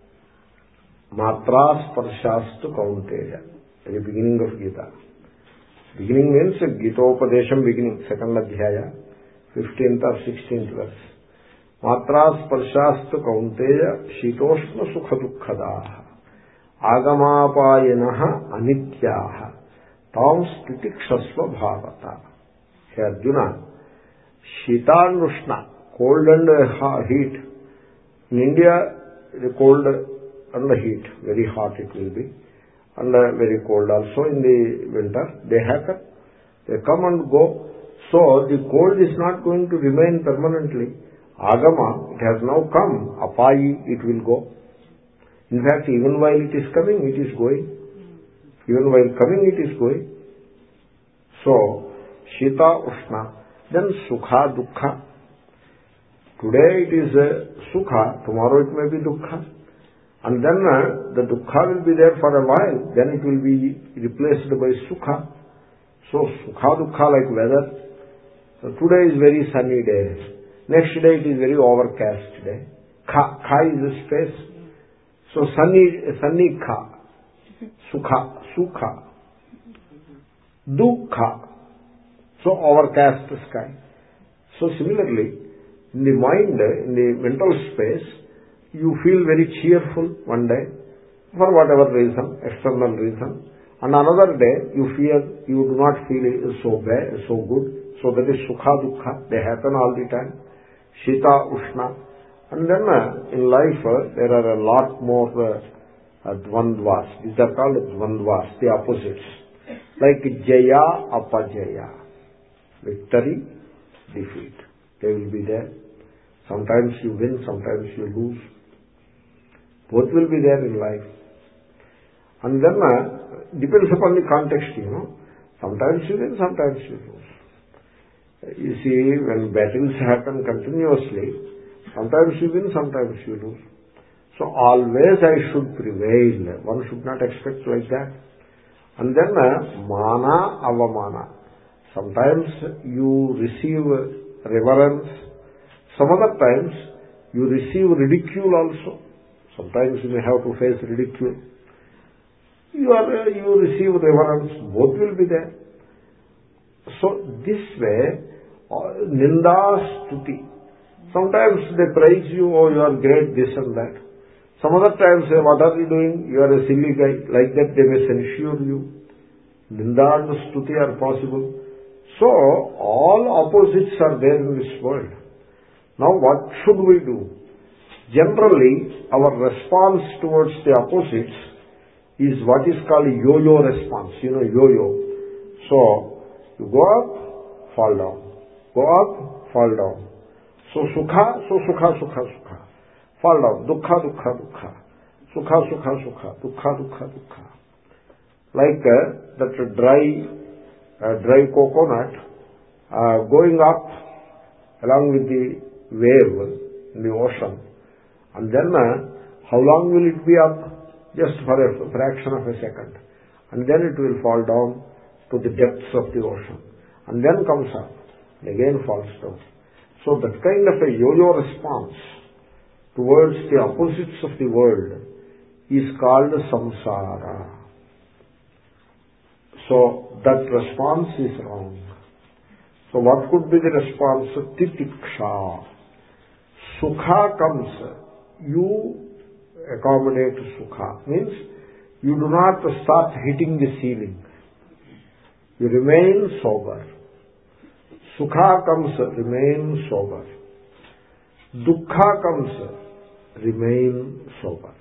Matra sparshastu kaunteya. At the beginning of Gita. Beginning means Gitopadesham beginning, second adhyaya, 15th or 16th verse. Matra sparshastu kaunteya shitoshna sukha dukkhadaha agamapayanaha anityaha tam stitikshasva bhavata. Hey Arjuna, Shita and Ushna, cold and heat. In India, the cold and the heat, very hot it will be, and very cold also in the winter. They happen. They come and go. So the cold is not going to remain permanently. Agama, it has now come. Apayi, it will go. In fact, even while it is coming, it is going. Even while coming, it is going. So, Shita, Ushna. Then Sukha, Dukkha. Today it is Sukha, tomorrow it may be Dukkha. And then the Dukkha will be there for a while, then it will be replaced by Sukha. So Sukha, Dukkha like weather. So today is very sunny day. Next day it is very overcast day. Kha is a space. So sunny Kha. Sukha. Dukkha. So overcast sky. So similarly, in the mind, in the mental space, you feel very cheerful one day, for whatever reason, external reason, and another day you do not feel so bad, so good. So that is Sukha, Dukkha. They happen all the time. Shita, Ushna. And then in life there are a lot more dvandvas. These are called dvandvas, the opposites. Like Jaya, Apajaya. Victory, defeat. They will be there. Sometimes you win, sometimes you lose. Both will be there in life. And then, depends upon the context, Sometimes you win, sometimes you lose. You see, when battles happen continuously, sometimes you win, sometimes you lose. So always I should prevail. One should not expect like that. And then, mana, avamana. Sometimes you receive reverence. Some other times you receive ridicule also. Sometimes you may have to face ridicule. You receive reverence. Both will be there. So this way, ninda, stuti. Sometimes they praise you, oh you are great, this and that. Some other times, what are you doing? You are a silly guy. Like that they may censure you. Ninda and stuti are possible. So, all opposites are there in this world. Now, what should we do? Generally, our response towards the opposites is what is called yo-yo response. Yo-yo. So, you go up, fall down. Go up, fall down. So, sukha. Fall down. Dukkha. Sukha. Dukkha. Like that dry coconut going up along with the wave in the ocean. And then how long will it be up? Just for a fraction of a second. And then it will fall down to the depths of the ocean. And then comes up. And again falls down. So that kind of a yo-yo response towards the opposites of the world is called samsara. So that response is wrong. So what could be the response? Titiksha. Sukha comes. You accommodate sukha. Means you do not start hitting the ceiling. You remain sober. Sukha comes, remain sober. Dukkha comes, remain sober.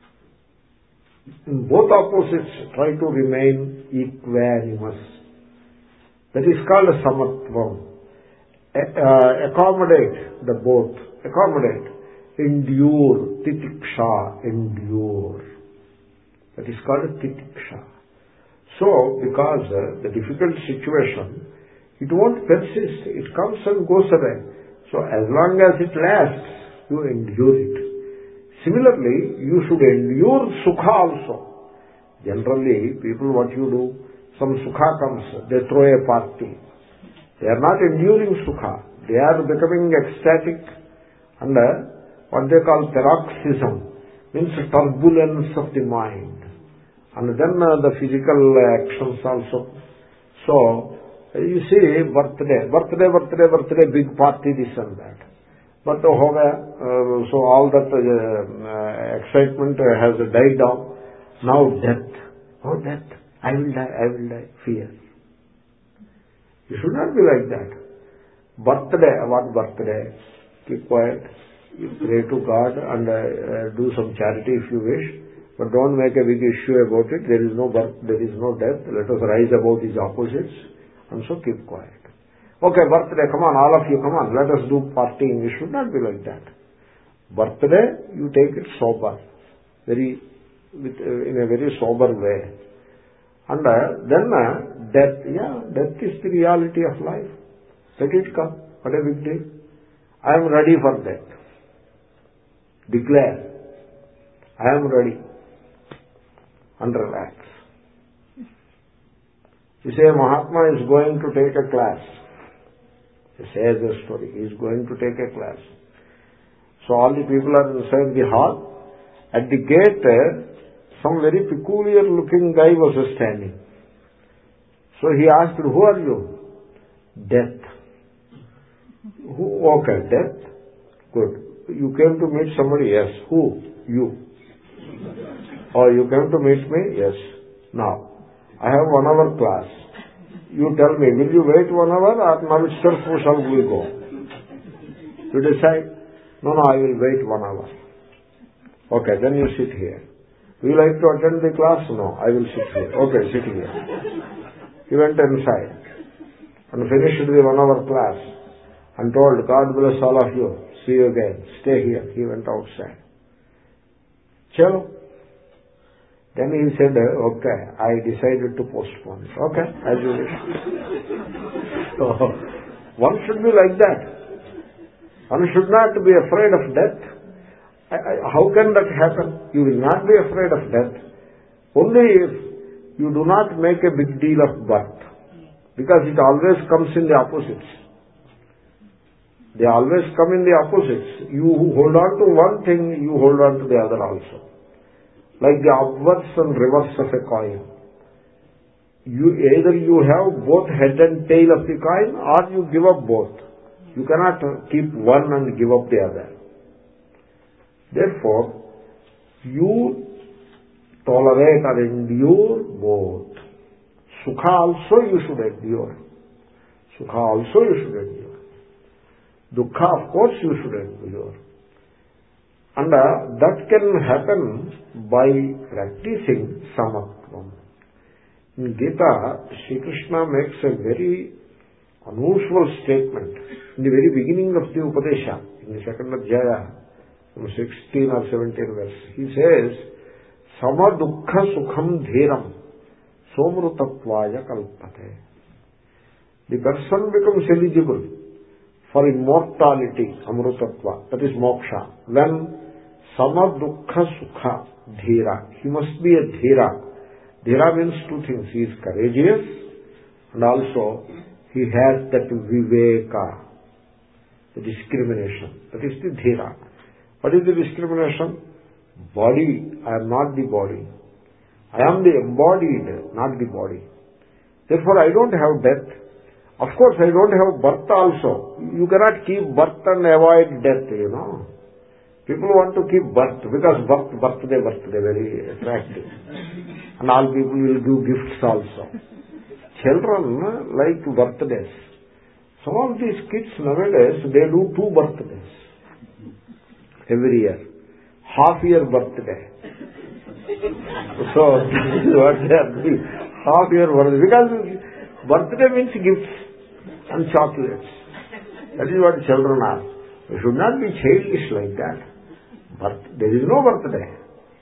In both opposites, try to remain equanimous. That is called samatvam. Accommodate the both. Accommodate. endure, titiksha, endure. That is called titiksha. So, because the difficult situation, it won't persist. It comes and goes away. So, as long as it lasts, you endure it. Similarly, you should endure sukha also. Generally, people, what you do, some sukha comes, they throw a party. They are not enduring sukha. They are becoming ecstatic and what they call paroxysm, means turbulence of the mind. And then the physical actions also. So, you see, birthday, big party, this and that. But so all that excitement has died down. Now death. Oh, death. I will die. Fear. You should not be like that. Birthday, what birthday? Keep quiet. You pray to God and do some charity if you wish. But don't make a big issue about it. There is no birth, there is no death. Let us rise above these opposites. And so keep quiet. Okay, birthday, come on, all of you, come on, let us do partying. It should not be like that. Birthday, you take it sober. In a very sober way. And then death, death is the reality of life. Let it come. What a big deal. I am ready for that. Declare, I am ready. And relax. You say Mahatma is going to take a class. He says a story. He is going to take a class. So all the people are inside the hall. At the gate, some very peculiar looking guy was standing. So he asked, who are you? Death. Okay, death. Good. You came to meet somebody? Yes. Who? You. Oh, you came to meet me? Yes. Now, I have 1 hour class. You tell me, will you wait 1 hour or now itself shall we go? You decide? No, I will wait 1 hour. Okay, then you sit here. Will you like to attend the class? No, I will sit here. Okay, sit here. He went inside and finished the 1 hour class and told, God bless all of you. See you again. Stay here. He went outside. Chalo. Then he said, okay, I decided to postpone. Okay, as you wish. So, one should be like that. One should not be afraid of death. How can that happen? You will not be afraid of death. Only if you do not make a big deal of birth. Because it always comes in the opposites. They always come in the opposites. You hold on to one thing, you hold on to the other also. Like the upwards and reverse of a coin. Either you have both head and tail of the coin or you give up both. You cannot keep one and give up the other. Therefore, you tolerate or endure both. Sukha also you should endure. Sukha also you should endure. Dukkha, of course, you should endure. And that can happen by practicing samatvam. In Gita, Sri Krishna makes a very unusual statement. In the very beginning of the Upadesha, in the second Adhyaya, from 16 or 17 verse, he says, Sama dukkha sukham dhiram somrutatvaya kalpate. The person becomes eligible for immortality, amrutatva, that is moksha, when sama dukkha sukha dhira. He must be a dhira. Dhira means two things. He is courageous and also he has that viveka, the discrimination. That is the dhira. What is the discrimination? Body, I am not the body. I am the embodied, not the body. Therefore, I don't have death. Of course, I don't have birth also. You cannot keep birth and avoid death, you know. People want to keep birth because birthday, very attractive. And all people will give gifts also. Children like birthdays. Some of these kids nowadays, they do 2 birthdays every year. Half-year birthday. So, this is what they are doing. Half-year birthday. Because birthday means gifts and chocolates. That is what children are. We should not be childish like that. There is no birthday.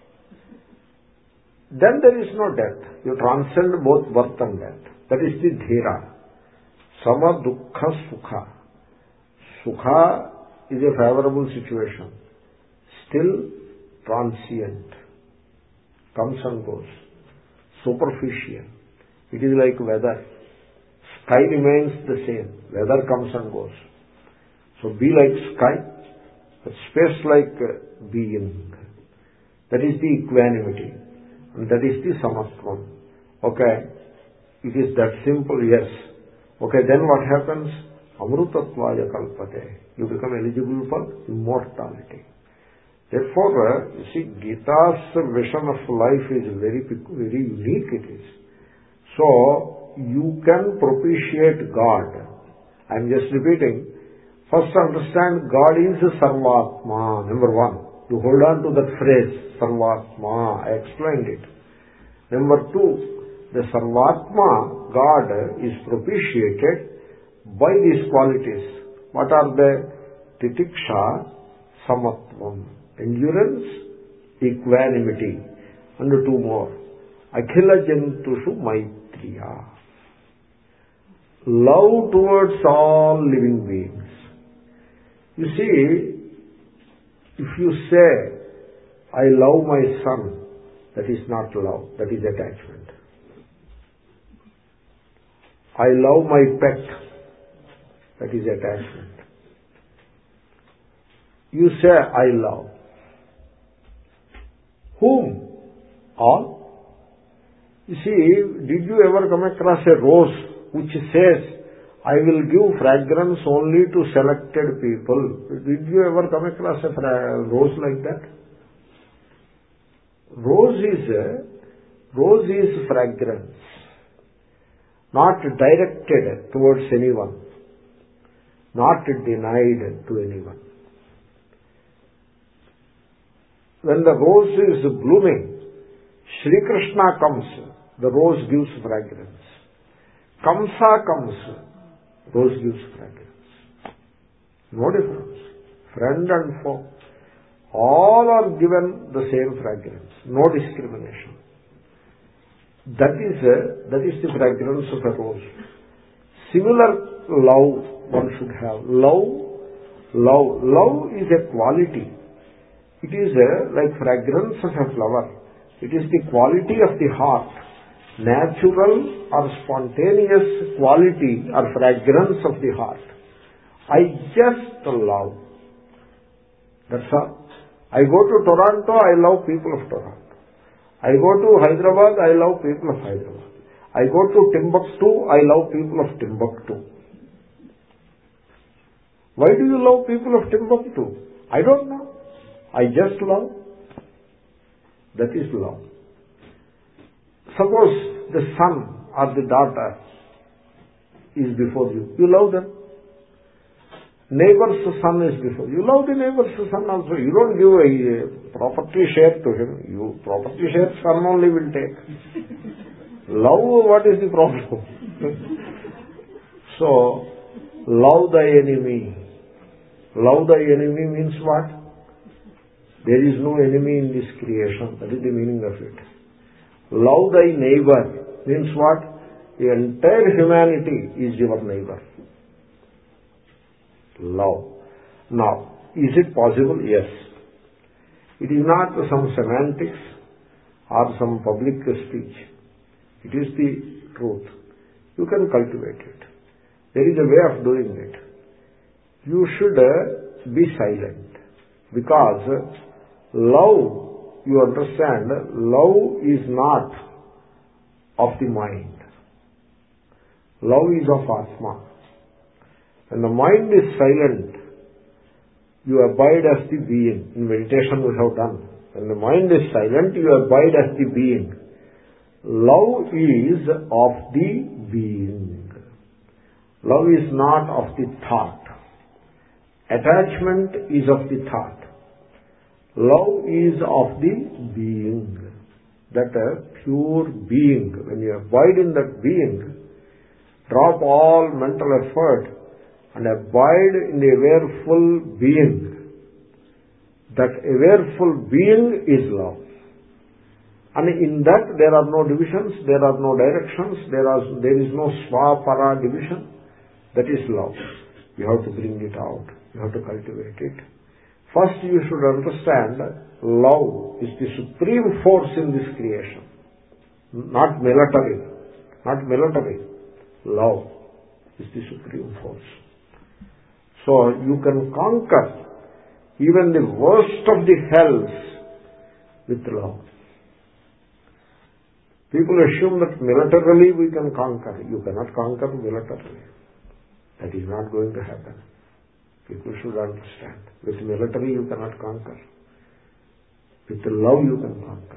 Then there is no death. You transcend both birth and death. That is the dhira. Sama dukkha sukha. Sukha is a favorable situation. Still transient. Comes and goes. Superficial. It is like weather. Sky remains the same. Weather comes and goes. So be like sky, but space like being. That is the equanimity. And that is the samatvam. Okay, it is that simple, yes. Okay, then what happens? Amrutatvaya kalpate. You become eligible for immortality. Therefore, you see, Gita's vision of life is very unique it is. So, you can propitiate God. I am just repeating. First understand God is Sarvatma, number one. You hold on to that phrase, Sarvatma. I explained it. Number two, the Sarvatma, God, is propitiated by these qualities. What are they? Titiksha, Samatvam. Endurance, equanimity. And two more. Akhila Jantushu Maitriya. Love towards all living beings. You see, if you say, I love my son, that is not love, that is attachment. I love my pet, that is attachment. You say, I love. Whom? All. You see, did you ever come across a rose which says, I will give fragrance only to selected people? Did you ever come across a rose like that? Rose is fragrance, not directed towards anyone, not denied to anyone. When the rose is blooming, Shri Krishna comes, the rose gives fragrance. Kamsa comes, rose gives fragrance. No difference. Friend and foe, all are given the same fragrance. No discrimination. That is the fragrance of a rose. Similar love one should have. Love is a quality. It is like fragrance of a flower. It is the quality of the heart. Natural or spontaneous quality or fragrance of the heart. I just love. That's all. I go to Toronto, I love people of Toronto. I go to Hyderabad, I love people of Hyderabad. I go to Timbuktu, I love people of Timbuktu. Why do you love people of Timbuktu? I don't know. I just love. That is love. Suppose the son or the daughter is before you. You love them. Neighbor's son is before you. You love the neighbor's son also. You don't give a property share to him. You property share son only will take. Love, what is the problem? So, love thy enemy. Love thy enemy means what? There is no enemy in this creation. That is the meaning of it. Love thy neighbor means what? The entire humanity is your neighbor. Love. Now, is it possible? Yes. It is not some semantics or some public speech. It is the truth. You can cultivate it. There is a way of doing it. You should be silent, because love, you understand, love is not of the mind. Love is of Atma. When the mind is silent, you abide as the being. In meditation we have done. When the mind is silent, you abide as the being. Love is of the being. Love is not of the thought. Attachment is of the thought. Love is of the being. That pure being. When you abide in that being, drop all mental effort and abide in the awareful being, That awareful being is love. And in that there are no divisions, there are no directions, there is no swa-para division. That is love. You have to bring it out. You have to cultivate it. First you should understand love is the supreme force in this creation. Not military. Not military. Love is the supreme force. So you can conquer even the worst of the hells with love. People assume that militarily we can conquer. You cannot conquer militarily. That is not going to happen. People should understand. With military you cannot conquer. With love you can conquer.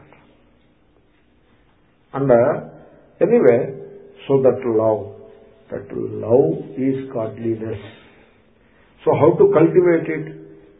And anyway, so that love is godliness. So how to cultivate it?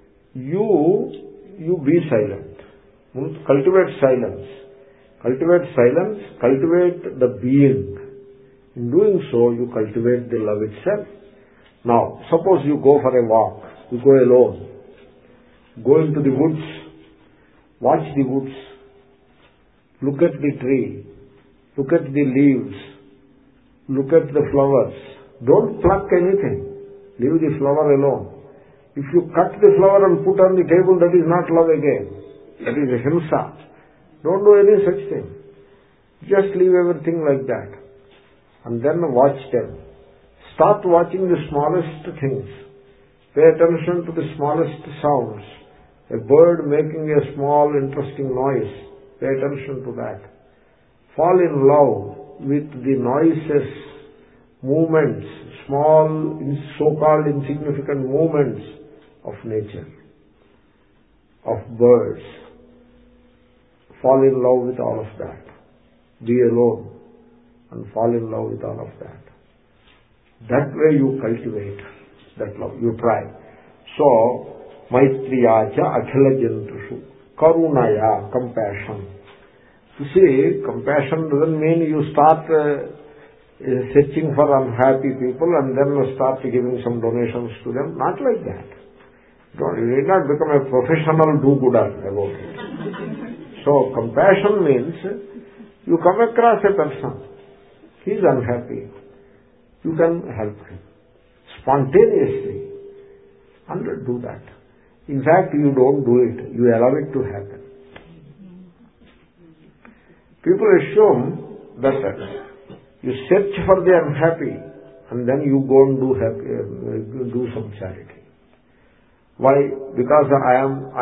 You be silent. Cultivate silence. Cultivate silence, cultivate the being. In doing so, you cultivate the love itself. Now, suppose you go for a walk, you go alone, go into the woods, watch the woods, look at the tree, look at the leaves, look at the flowers. Don't pluck anything. Leave the flower alone. If you cut the flower and put on the table, that is not love again. That is a himsa. Don't do any such thing. Just leave everything like that. And then watch them. Start watching the smallest things. Pay attention to the smallest sounds. A bird making a small interesting noise. Pay attention to that. Fall in love with the noises, movements, small, so-called insignificant movements of nature, of birds. Fall in love with all of that. Be alone and fall in love with all of that. That way you cultivate that love. You try. So, maitriyacha akhila jantushu. Karunaya, compassion. You see, compassion doesn't mean you start searching for unhappy people and then start giving some donations to them. Not like that. You need not become a professional do-gooder about it. So, compassion means you come across a person. He is unhappy. You can help him spontaneously and do that. In fact, you don't do it. You allow it to happen. People assume that you search for the unhappy and then you go and do some charity. Why? Because I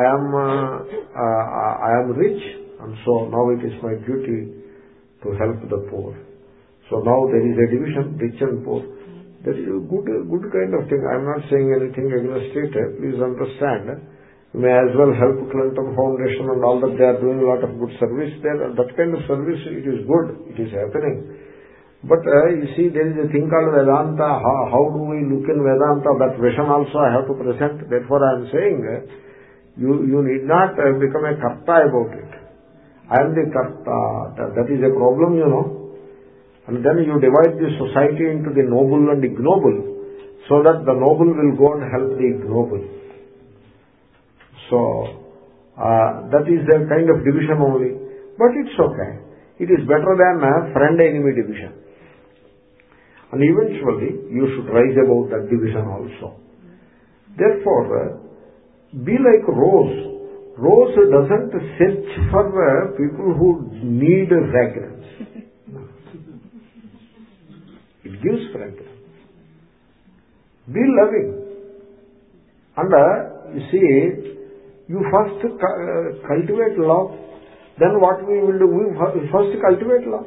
am rich, and so now it is my duty to help the poor. So now there is a division, rich and poor. That is a good kind of thing. I am not saying anything against it. Please understand. You may as well help Clinton Foundation and all that. They are doing a lot of good service there. That kind of service, it is good. It is happening. But you see, there is a thing called Vedanta. How do we look in Vedanta? That vision also I have to present. Therefore I am saying, you need not become a karta about it. I am the karta. That is a problem, you know. And then you divide the society into the noble and ignoble, so that the noble will go and help the ignoble. So, that is a kind of division only. But it's okay. It is better than a friend-enemy division. And eventually, you should rise above that division also. Therefore, be like rose. Rose doesn't search for people who need fragrance. No. It gives fragrance. Be loving. And you see, you first cultivate love. Then what we will do? We first cultivate love.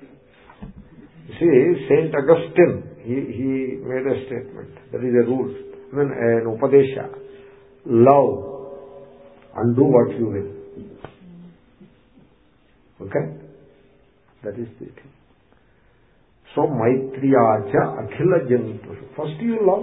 See, Saint Augustine, he made a statement. There is a rule. An upadesha. Love and do what you will. Okay? That is the thing. So, maitriyacha akhila jantu. First you love.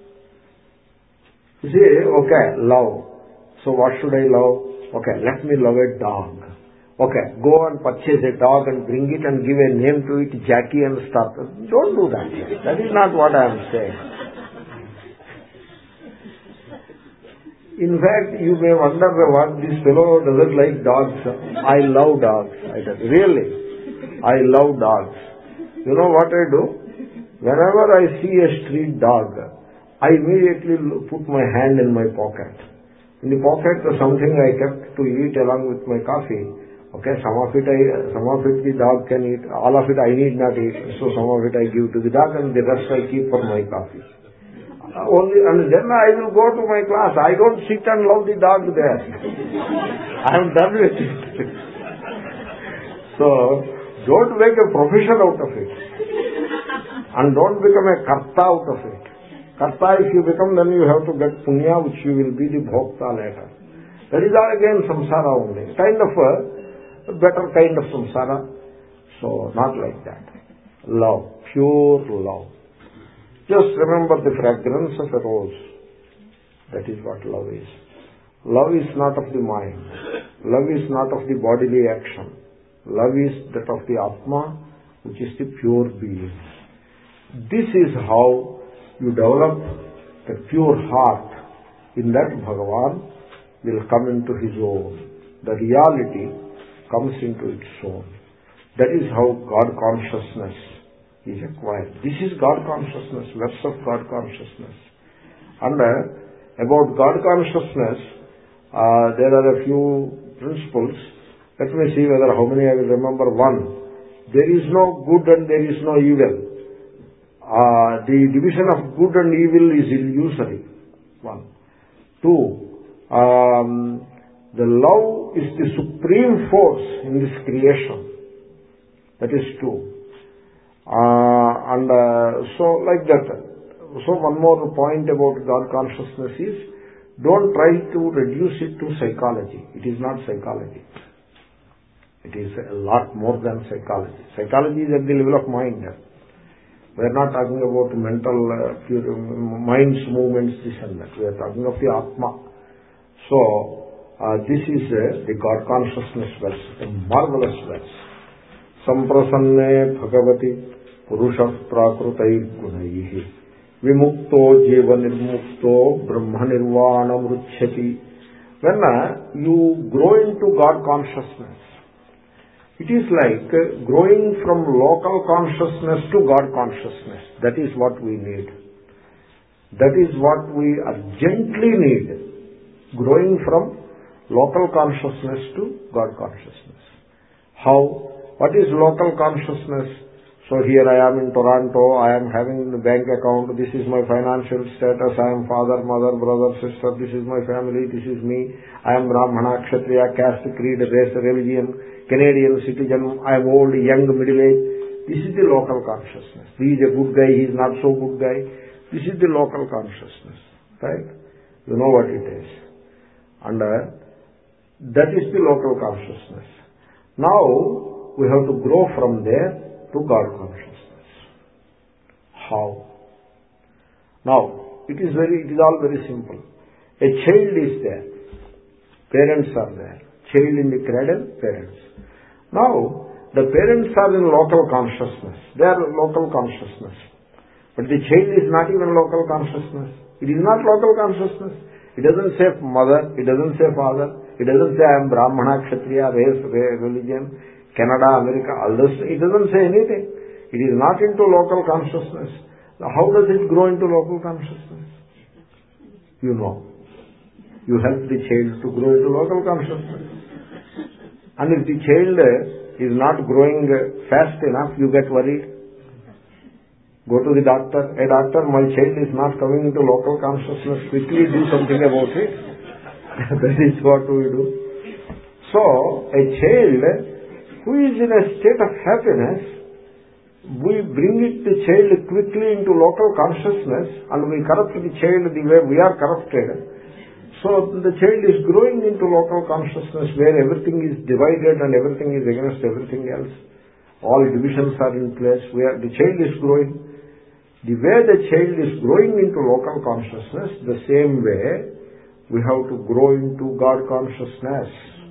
You say, okay, love. So what should I love? Okay, let me love a dog. Okay, go and purchase a dog and bring it and give a name to it, Jackie, and start. Don't do that. That is not what I am saying. In fact, you may wonder what this fellow doesn't like dogs. I love dogs. I said, really? I love dogs. You know what I do? Whenever I see a street dog, I immediately put my hand in my pocket. In the pocket was something I kept to eat along with my coffee. Okay, some of it the dog can eat, all of it I need not eat, so some of it I give to the dog and the rest I keep for my coffee. And then I will go to my class. I don't sit and love the dog there. I am done with it. So, don't make a profession out of it. And don't become a karta out of it. Karta, if you become, then you have to get punya, which you will be the bhokta later. That is again samsara only. Kind of a better kind of samsara. So, not like that. Love. Pure love. Just remember the fragrance of a rose. That is what love is. Love is not of the mind. Love is not of the bodily action. Love is that of the Atma, which is the pure being. This is how you develop a pure heart. In that, Bhagavan will come into his own. The reality comes into its own. That is how God consciousness is acquired. This is God consciousness, verse of God consciousness. And about God consciousness, there are a few principles. Let me see whether how many I will remember. One, there is no good and there is no evil. The division of good and evil is illusory. One. Two, the love is the supreme force in this creation. That is two. So like that. So one more point about God consciousness is, don't try to reduce it to psychology. It is not psychology. It is a lot more than psychology. Psychology is at the level of mind. We are not talking about mental, mind's movements, this and that. We are talking of the Atma. So, this is the God consciousness verse, a marvelous verse. Samprasanne Bhagavati Purushah Prakrutair Gunaihi Vimukto Jiva Nirmukto Brahma Nirvana Mruchyati. When you grow into God consciousness, it is like growing from local consciousness to God consciousness. That is what we need. That is what we urgently need. Growing from local consciousness to God consciousness. How? What is local consciousness? So here I am in Toronto, I am having the bank account, this is my financial status, I am father, mother, brother, sister, this is my family, this is me, I am Brahmana, Kshatriya, caste, creed, race, religion, Canadian citizen, I am old, young, middle age. This is the local consciousness. He is a good guy, he is not so good guy. This is the local consciousness. Right? You know what it is. And that is the local consciousness. Now, we have to grow from there to God consciousness. How? Now, it is all very simple. A child is there. Parents are there. Child in the cradle, parents. Now, the parents are in local consciousness. They are local consciousness. But the child is not even local consciousness. It is not local consciousness. It doesn't say mother, it doesn't say father, it doesn't say I am Brahmana, Kshatriya, race, religion, Canada, America, all this. It doesn't say anything. It is not into local consciousness. Now, how does it grow into local consciousness? You know. You help the child to grow into local consciousness. And if the child is not growing fast enough, you get worried. Go to the doctor. Hey doctor, my child is not coming into local consciousness. Quickly do something about it. That is what we do. So, a child who is in a state of happiness, we bring the child quickly into local consciousness and we corrupt the child the way we are corrupted. So the child is growing into local consciousness where everything is divided and everything is against everything else. All divisions are in place where the child is growing. The way the child is growing into local consciousness, the same way we have to grow into God consciousness.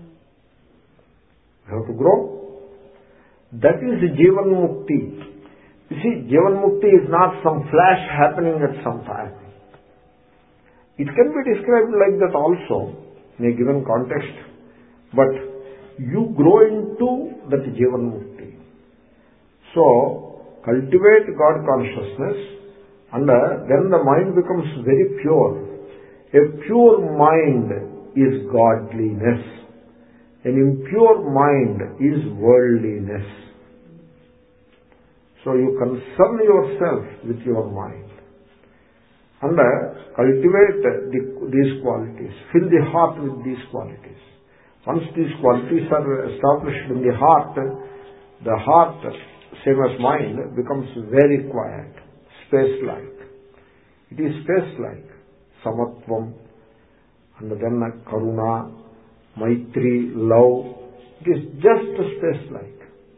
We have to grow. That is Jivan Mukti. You see, Jivan Mukti is not some flash happening at some time. It can be described like that also in a given context, but you grow into that Jivan Mukti. So, cultivate God consciousness, and then the mind becomes very pure. A pure mind is godliness. An impure mind is worldliness. So you concern yourself with your mind and cultivate these qualities. Fill the heart with these qualities. Once these qualities are established in the heart, same as mind, becomes very quiet, space-like. It is space-like. Samatvam, and then Karuna, Maitri, love. It is just space-like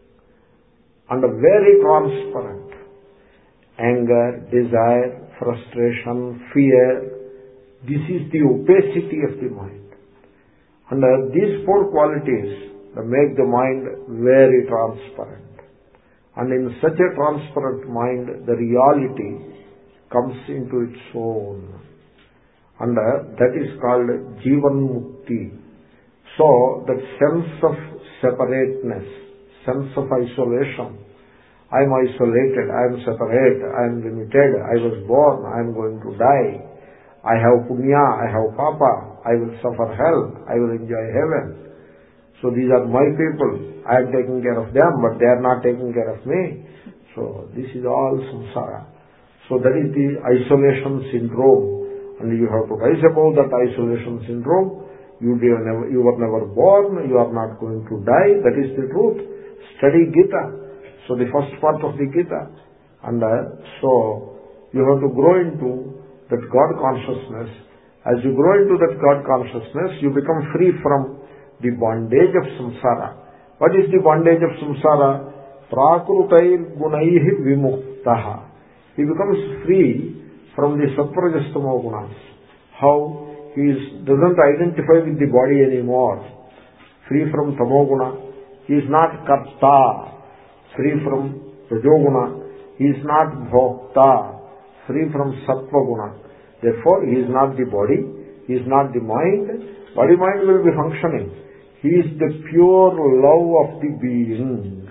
and very transparent. Anger, desire, frustration, fear, this is the opacity of the mind. And these four qualities make the mind very transparent. And in such a transparent mind, the reality comes into its own. And that is called Jivan Mukti. So, that sense of separateness, sense of isolation, I am isolated, I am separate, I am limited, I was born, I am going to die, I have punya, I have papa, I will suffer hell, I will enjoy heaven. So these are my people, I am taking care of them, but they are not taking care of me. So this is all samsara. So that is the isolation syndrome, and you have to rise above that isolation syndrome. You were never born, you are not going to die, that is the truth. Study Gita. So the first part of the Gita, and so you have to grow into that God consciousness. As you grow into that God consciousness, you become free from the bondage of samsara. What is the bondage of samsara? Prakrutair gunaihi vimuktaha. He becomes free from the sattva-rajastamo gunas. How? He doesn't identify with the body anymore. Free from tamoguna. He is not karta. Free from rajoguna. He is not bhokta. Free from sattva guna. Therefore, he is not the body. He is not the mind. Body-mind will be functioning. He is the pure love of the being.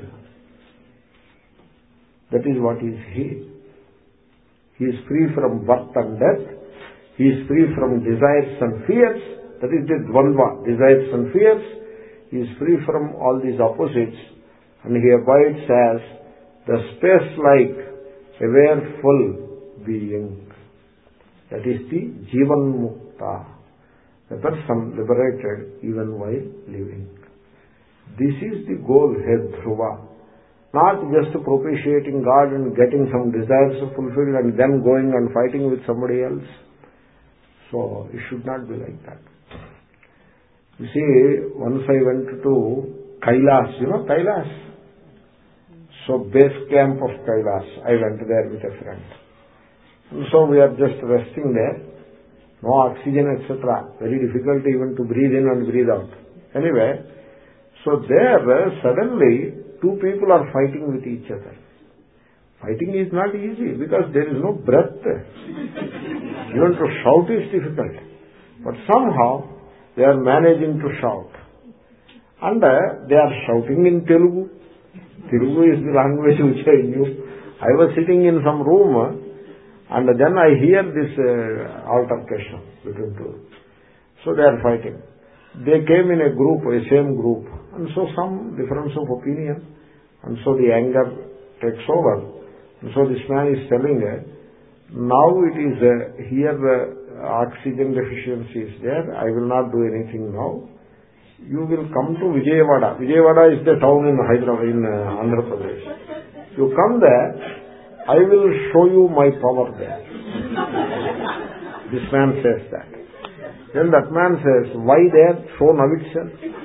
That is what is he. He is free from birth and death. He is free from desires and fears. That is the dvandva, desires and fears. He is free from all these opposites. And he abides as the space-like, awareful being. That is the Jivan Mukta. The person liberated even while living. This is the goal, He Dhruva. Not just propitiating God and getting some desires fulfilled and then going and fighting with somebody else. So, it should not be like that. You see, once I went to Kailas, you know Kailas? So, base camp of Kailas, I went there with a friend. And so, we are just resting there. No oxygen, etc. Very difficult even to breathe in and breathe out. Anyway, so there, suddenly, two people are fighting with each other. Fighting is not easy because there is no breath. Even to shout is difficult. But somehow, they are managing to shout. And they are shouting in Telugu. Telugu is the language which I knew. I was sitting in some room and then I hear this altercation between two. So they are fighting. They came in a group, a same group, and so some difference of opinion, and so the anger takes over. And so this man is telling now it is here oxygen deficiency is there, I will not do anything now. You will come to Vijayawada. Vijayawada is the town in Hyderabad, in Andhra Pradesh. You come there, I will show you my power there. This man says that. Then that man says, why there? Show now itself.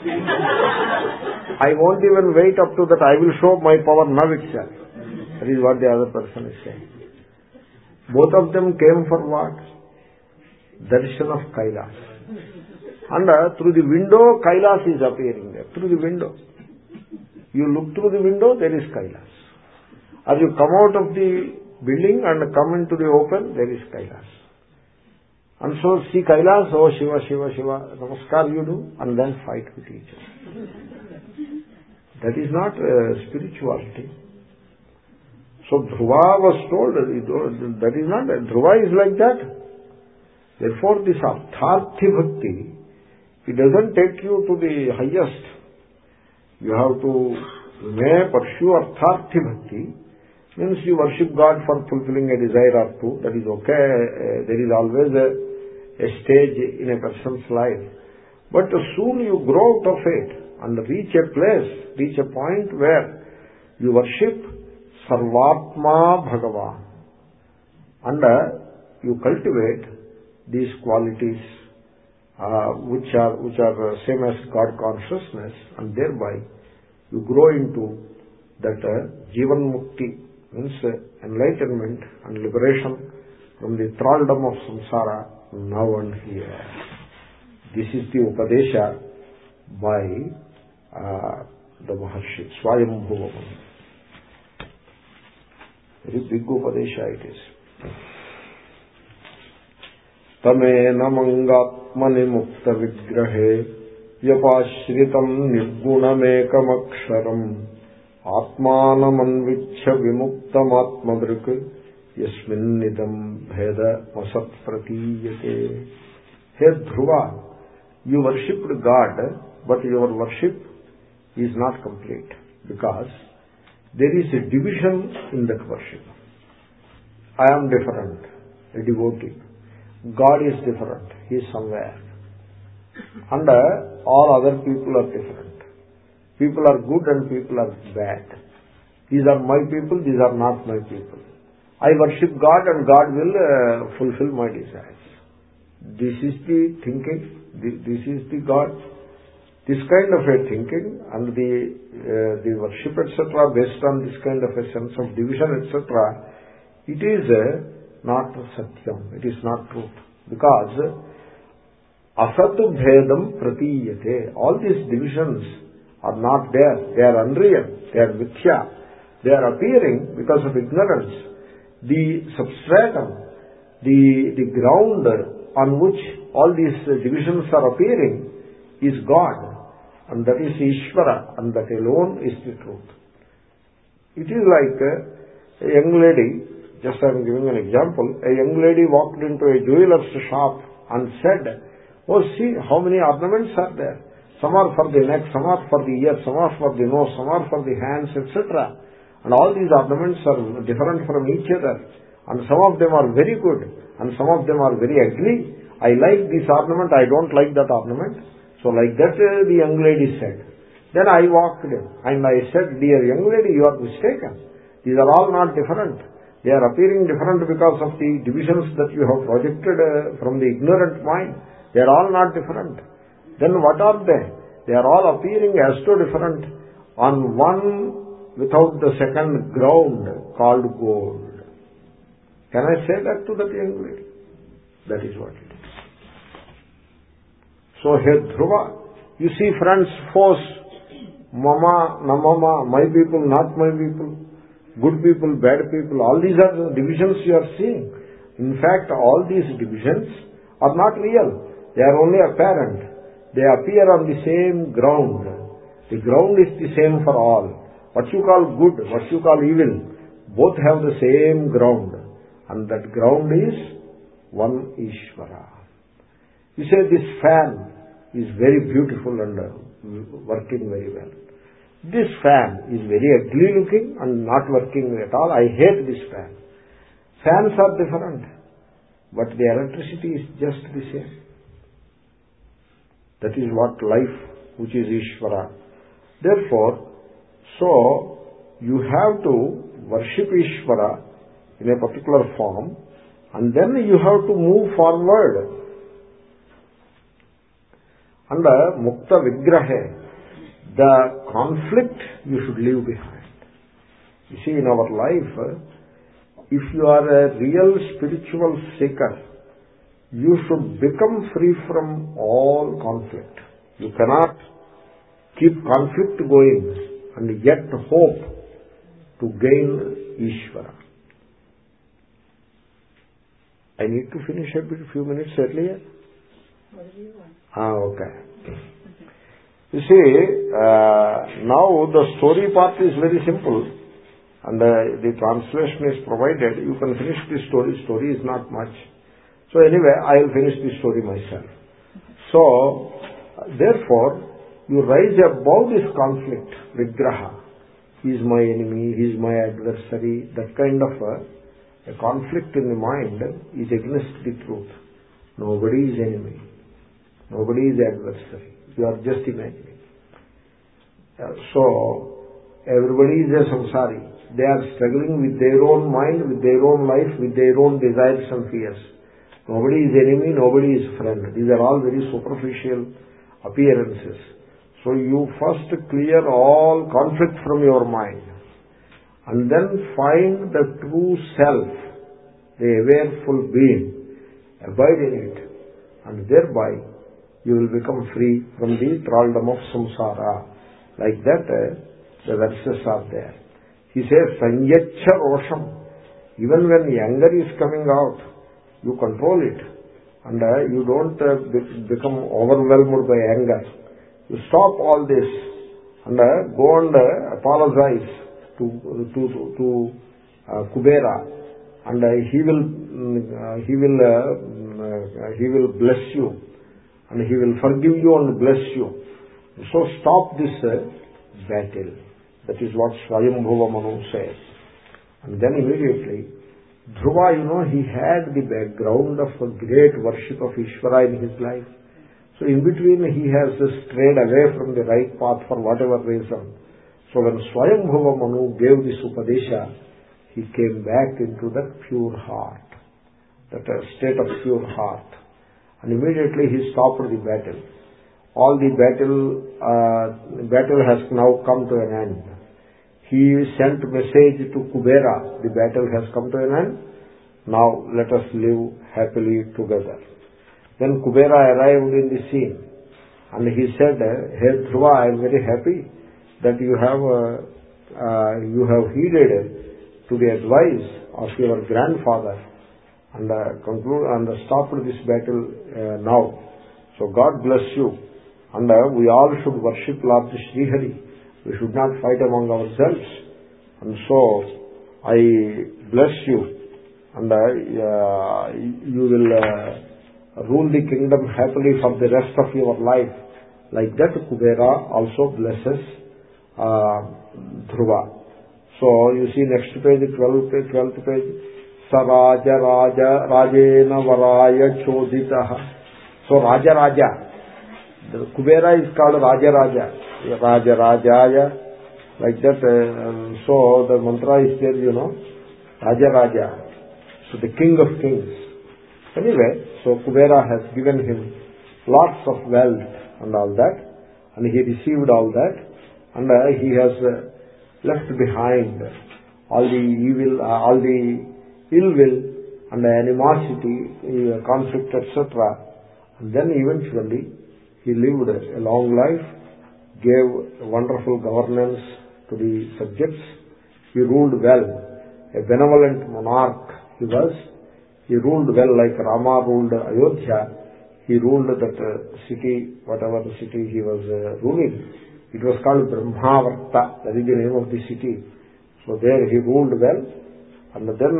I won't even wait up to that. I will show my power now itself. That is what the other person is saying. Both of them came for what? Darshan of Kailas. And through the window, Kailas is appearing there. Through the window. You look through the window, there is Kailas. As you come out of the building and come into the open, there is Kailas. And so see Kailas, oh Shiva, Shiva, Shiva, Namaskar you do, and then fight with each other. That is not spirituality. So Dhruva was told, that is not, Dhruva is like that. Therefore this Artharthi Bhakti, it doesn't take you to the highest. You have to pursue Artharthi Bhakti, means you worship God for fulfilling a desire or two, that is okay. There is always a stage in a person's life. But soon you grow out of it and reach a place, reach a point where you worship Sarvatma Bhagavan, and you cultivate these qualities which are same as God consciousness, and thereby you grow into that Jivan Mukti, means enlightenment and liberation from the thraldom of samsara now and here. This is the Upadesha by the Maharshi Swayambhuva. Very big Upadesha it is. Tamena mangatmani mukta vigrahe vyapashritam nirgunamekamaksharam atmanamanvichya vimuktamatmadrik yasminnidam bheda masat pratiyate. Hey Dhruva, you worshipped God, but your worship is not complete, because there is a division in that worship. I am different, a devotee. God is different, he is somewhere. And all other people are different. People are good and people are bad. These are my people, these are not my people. I worship God and God will fulfill my desires. This is the thinking, this is the God. This kind of a thinking and the worship etc. based on this kind of a sense of division etc. it is not satyam, it is not truth. Because asatu bhedam pratiyate, all these divisions are not there, they are unreal, they are mithya, they are appearing because of ignorance. The substratum, the ground on which all these divisions are appearing is God, and that is Ishvara, and that alone is the truth. It is like a young lady, just I am giving an example, a young lady walked into a jeweler's shop and said, oh see how many ornaments are there. Some are for the neck, some are for the ear, some are for the nose, some are for the hands, etc. And all these ornaments are different from each other. And some of them are very good, and some of them are very ugly. I like this ornament, I don't like that ornament. So like that the young lady said. Then I walked in and I said, dear young lady, you are mistaken. These are all not different. They are appearing different because of the divisions that you have projected from the ignorant mind. They are all not different. Then what are they? They are all appearing as so different on one without the second ground called gold. Can I say that to that young lady? That is what it is. So here Dhruva, you see friends, foes, mama, namama, my people, not my people, good people, bad people, all these are the divisions you are seeing. In fact, all these divisions are not real. They are only apparent. They appear on the same ground. The ground is the same for all. What you call good, what you call evil, both have the same ground. And that ground is one Ishvara. You say this fan is very beautiful and working very well. This fan is very ugly looking and not working at all. I hate this fan. Fans are different, but the electricity is just the same. That is what life, which is Ishvara. Therefore, so you have to worship Ishvara in a particular form, and then you have to move forward. And Mukta Vigrahe, the conflict you should leave behind. You see, in our life, if you are a real spiritual seeker, you should become free from all conflict. You cannot keep conflict going and yet hope to gain Ishvara. I need to finish a few minutes earlier. What do you want? Okay. You see, now the story part is very simple, and the translation is provided. You can finish the story. Story is not much. So anyway, I will finish the story myself. So, therefore, you rise above this conflict, vigraha. He is my enemy, he is my adversary. That kind of a conflict in the mind is against the truth. Nobody is enemy. Nobody is adversary. You are just imagining. So, everybody is a samsari. They are struggling with their own mind, with their own life, with their own desires and fears. Nobody is enemy, nobody is friend. These are all very superficial appearances. So you first clear all conflict from your mind, and then find the true self, the awareful being, abide in it, and thereby you will become free from the thraldom of samsara. Like that, the verses are there. He says, Sanyacha rosham. Even when anger is coming out, you control it, and you don't become overwhelmed by anger. You stop all this and go and apologize to Kubera, and he will bless you, and he will forgive you and bless you. So stop this battle. That is what Swayambhuva Manu says. And then immediately, Dhruva, he had the background of a great worship of Ishvara in his life. So in between he has strayed away from the right path for whatever reason. So when Swayambhuva Manu gave this Upadesha, he came back into that pure heart, that state of pure heart. And immediately he stopped the battle. All the battle has now come to an end. He sent message to Kubera, the battle has come to an end. Now let us live happily together. Then Kubera arrived in the scene, and he said, Hey Dhruva, I am very happy that you have heeded to the advice of your grandfather and stopped this battle now. So God bless you, and we all should worship Lord Srihari. We should not fight among ourselves. And so I bless you, and you will rule the kingdom happily for the rest of your life. Like that, Kubera also blesses Dhruva. So you see next page, 12th page. Sa Raja Raja Rajena Varaya Choditaha. So Raja. The Kubera is called Raja. Raja Rajaya. Like that. So the mantra is there, Raja. So the king of kings. Anyway, so Kubera has given him lots of wealth and all that, and he received all that, and he has left behind all the evil, all the ill will and animosity, conflict, etc. And then eventually he lived a long life, gave wonderful governance to the subjects. He ruled well, a benevolent monarch he was. He ruled well like Rama ruled Ayodhya. He ruled that city, whatever the city he was ruling. It was called Brahmavarta. That is the name of the city. So there he ruled well. And then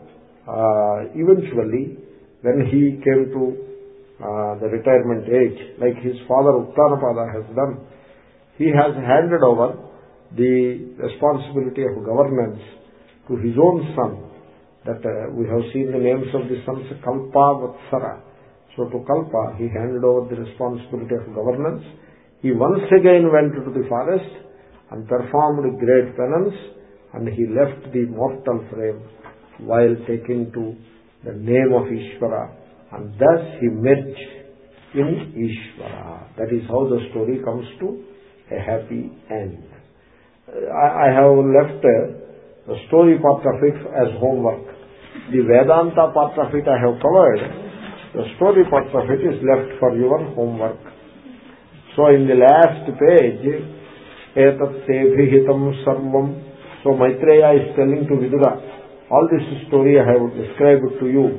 eventually, when he came to the retirement age, like his father Uttanapada has done, he has handed over the responsibility of governance to his own son. That we have seen the names of the sons, Kalpa, Vatsara. So to Kalpa, he handed over the responsibility of governance. He once again went to the forest and performed great penance, and he left the mortal frame while taking to the name of Ishvara, and thus he merged in Ishvara. That is how the story comes to a happy end. I have left the story part of it as homework. The Vedanta part of it I have covered. The story part of it is left for your homework. So in the last page, etat tebhihitam sarvam. So Maitreya is telling to Vidura, all this story I have described to you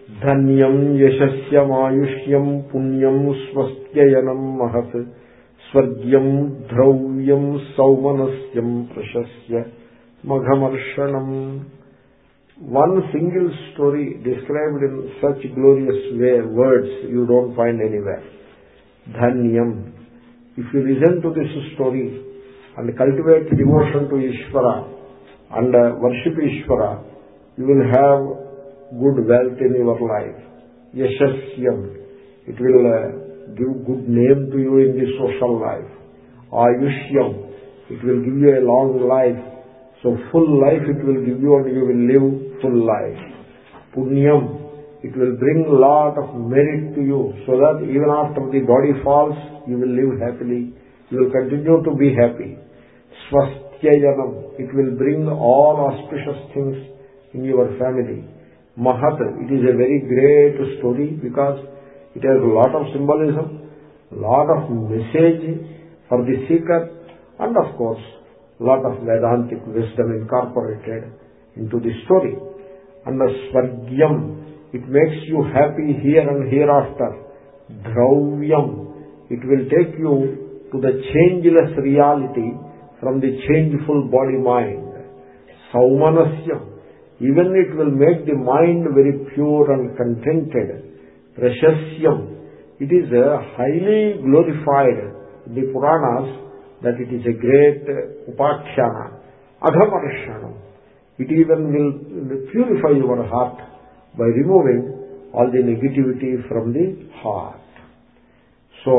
ధన్యం యశస్యమాయుష్యం పుణ్యం స్వస్త్యయనం మహత్ స్వర్గ్యం ద్రవ్యం సౌమనస్యం ప్రశస్య మఘమర్షణం. One single story described in such glorious words you don't find anywhere. Dhanyam. If you listen to this story and cultivate devotion to Ishvara and worship Ishvara, you will have good wealth in your life. Yashasyam. It will give good name to you in the social life. Ayushyam. It will give you a long life. So full life it will give you and you will live full life. Punyam. It will bring lot of merit to you so that even after the body falls, you will live happily. You will continue to be happy. Swastyayanam. It will bring all auspicious things in your family. Mahat. It is a very great story because it has a lot of symbolism, lot of message for the seeker, and of course, lot of Vedantic wisdom incorporated into the story. And the Swargyam, it makes you happy here and hereafter. Dravyam, it will take you to the changeless reality from the changeful body mind. Saumanasyam, even it will make the mind very pure and contented. Prashasyam, it is highly glorified in the Puranas that it is a great upakhyana. Adhamarshanam, it even will purify your heart by removing all the negativity from the heart. So,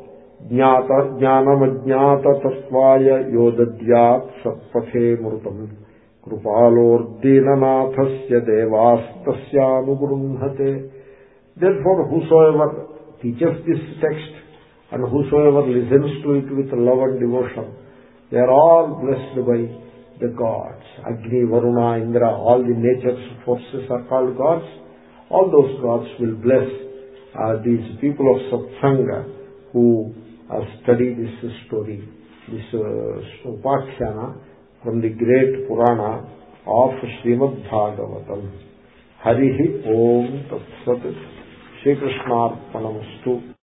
jnanamajnata tattvaya yodadyat satpathe murtam krupalordinanathasya devastasya anugrunhate. Therefore, whosoever teaches this text and whosoever listens to it with love and devotion, they are all blessed by the gods. Agni, Varuna, Indra, all the nature's forces are called gods. All those gods will bless these people of Satsanga who study this story, this Upakhyana from the great Purana of Srimad Bhagavatam. Harihi Om Tat Sat. Shri Krishnarpanamastu.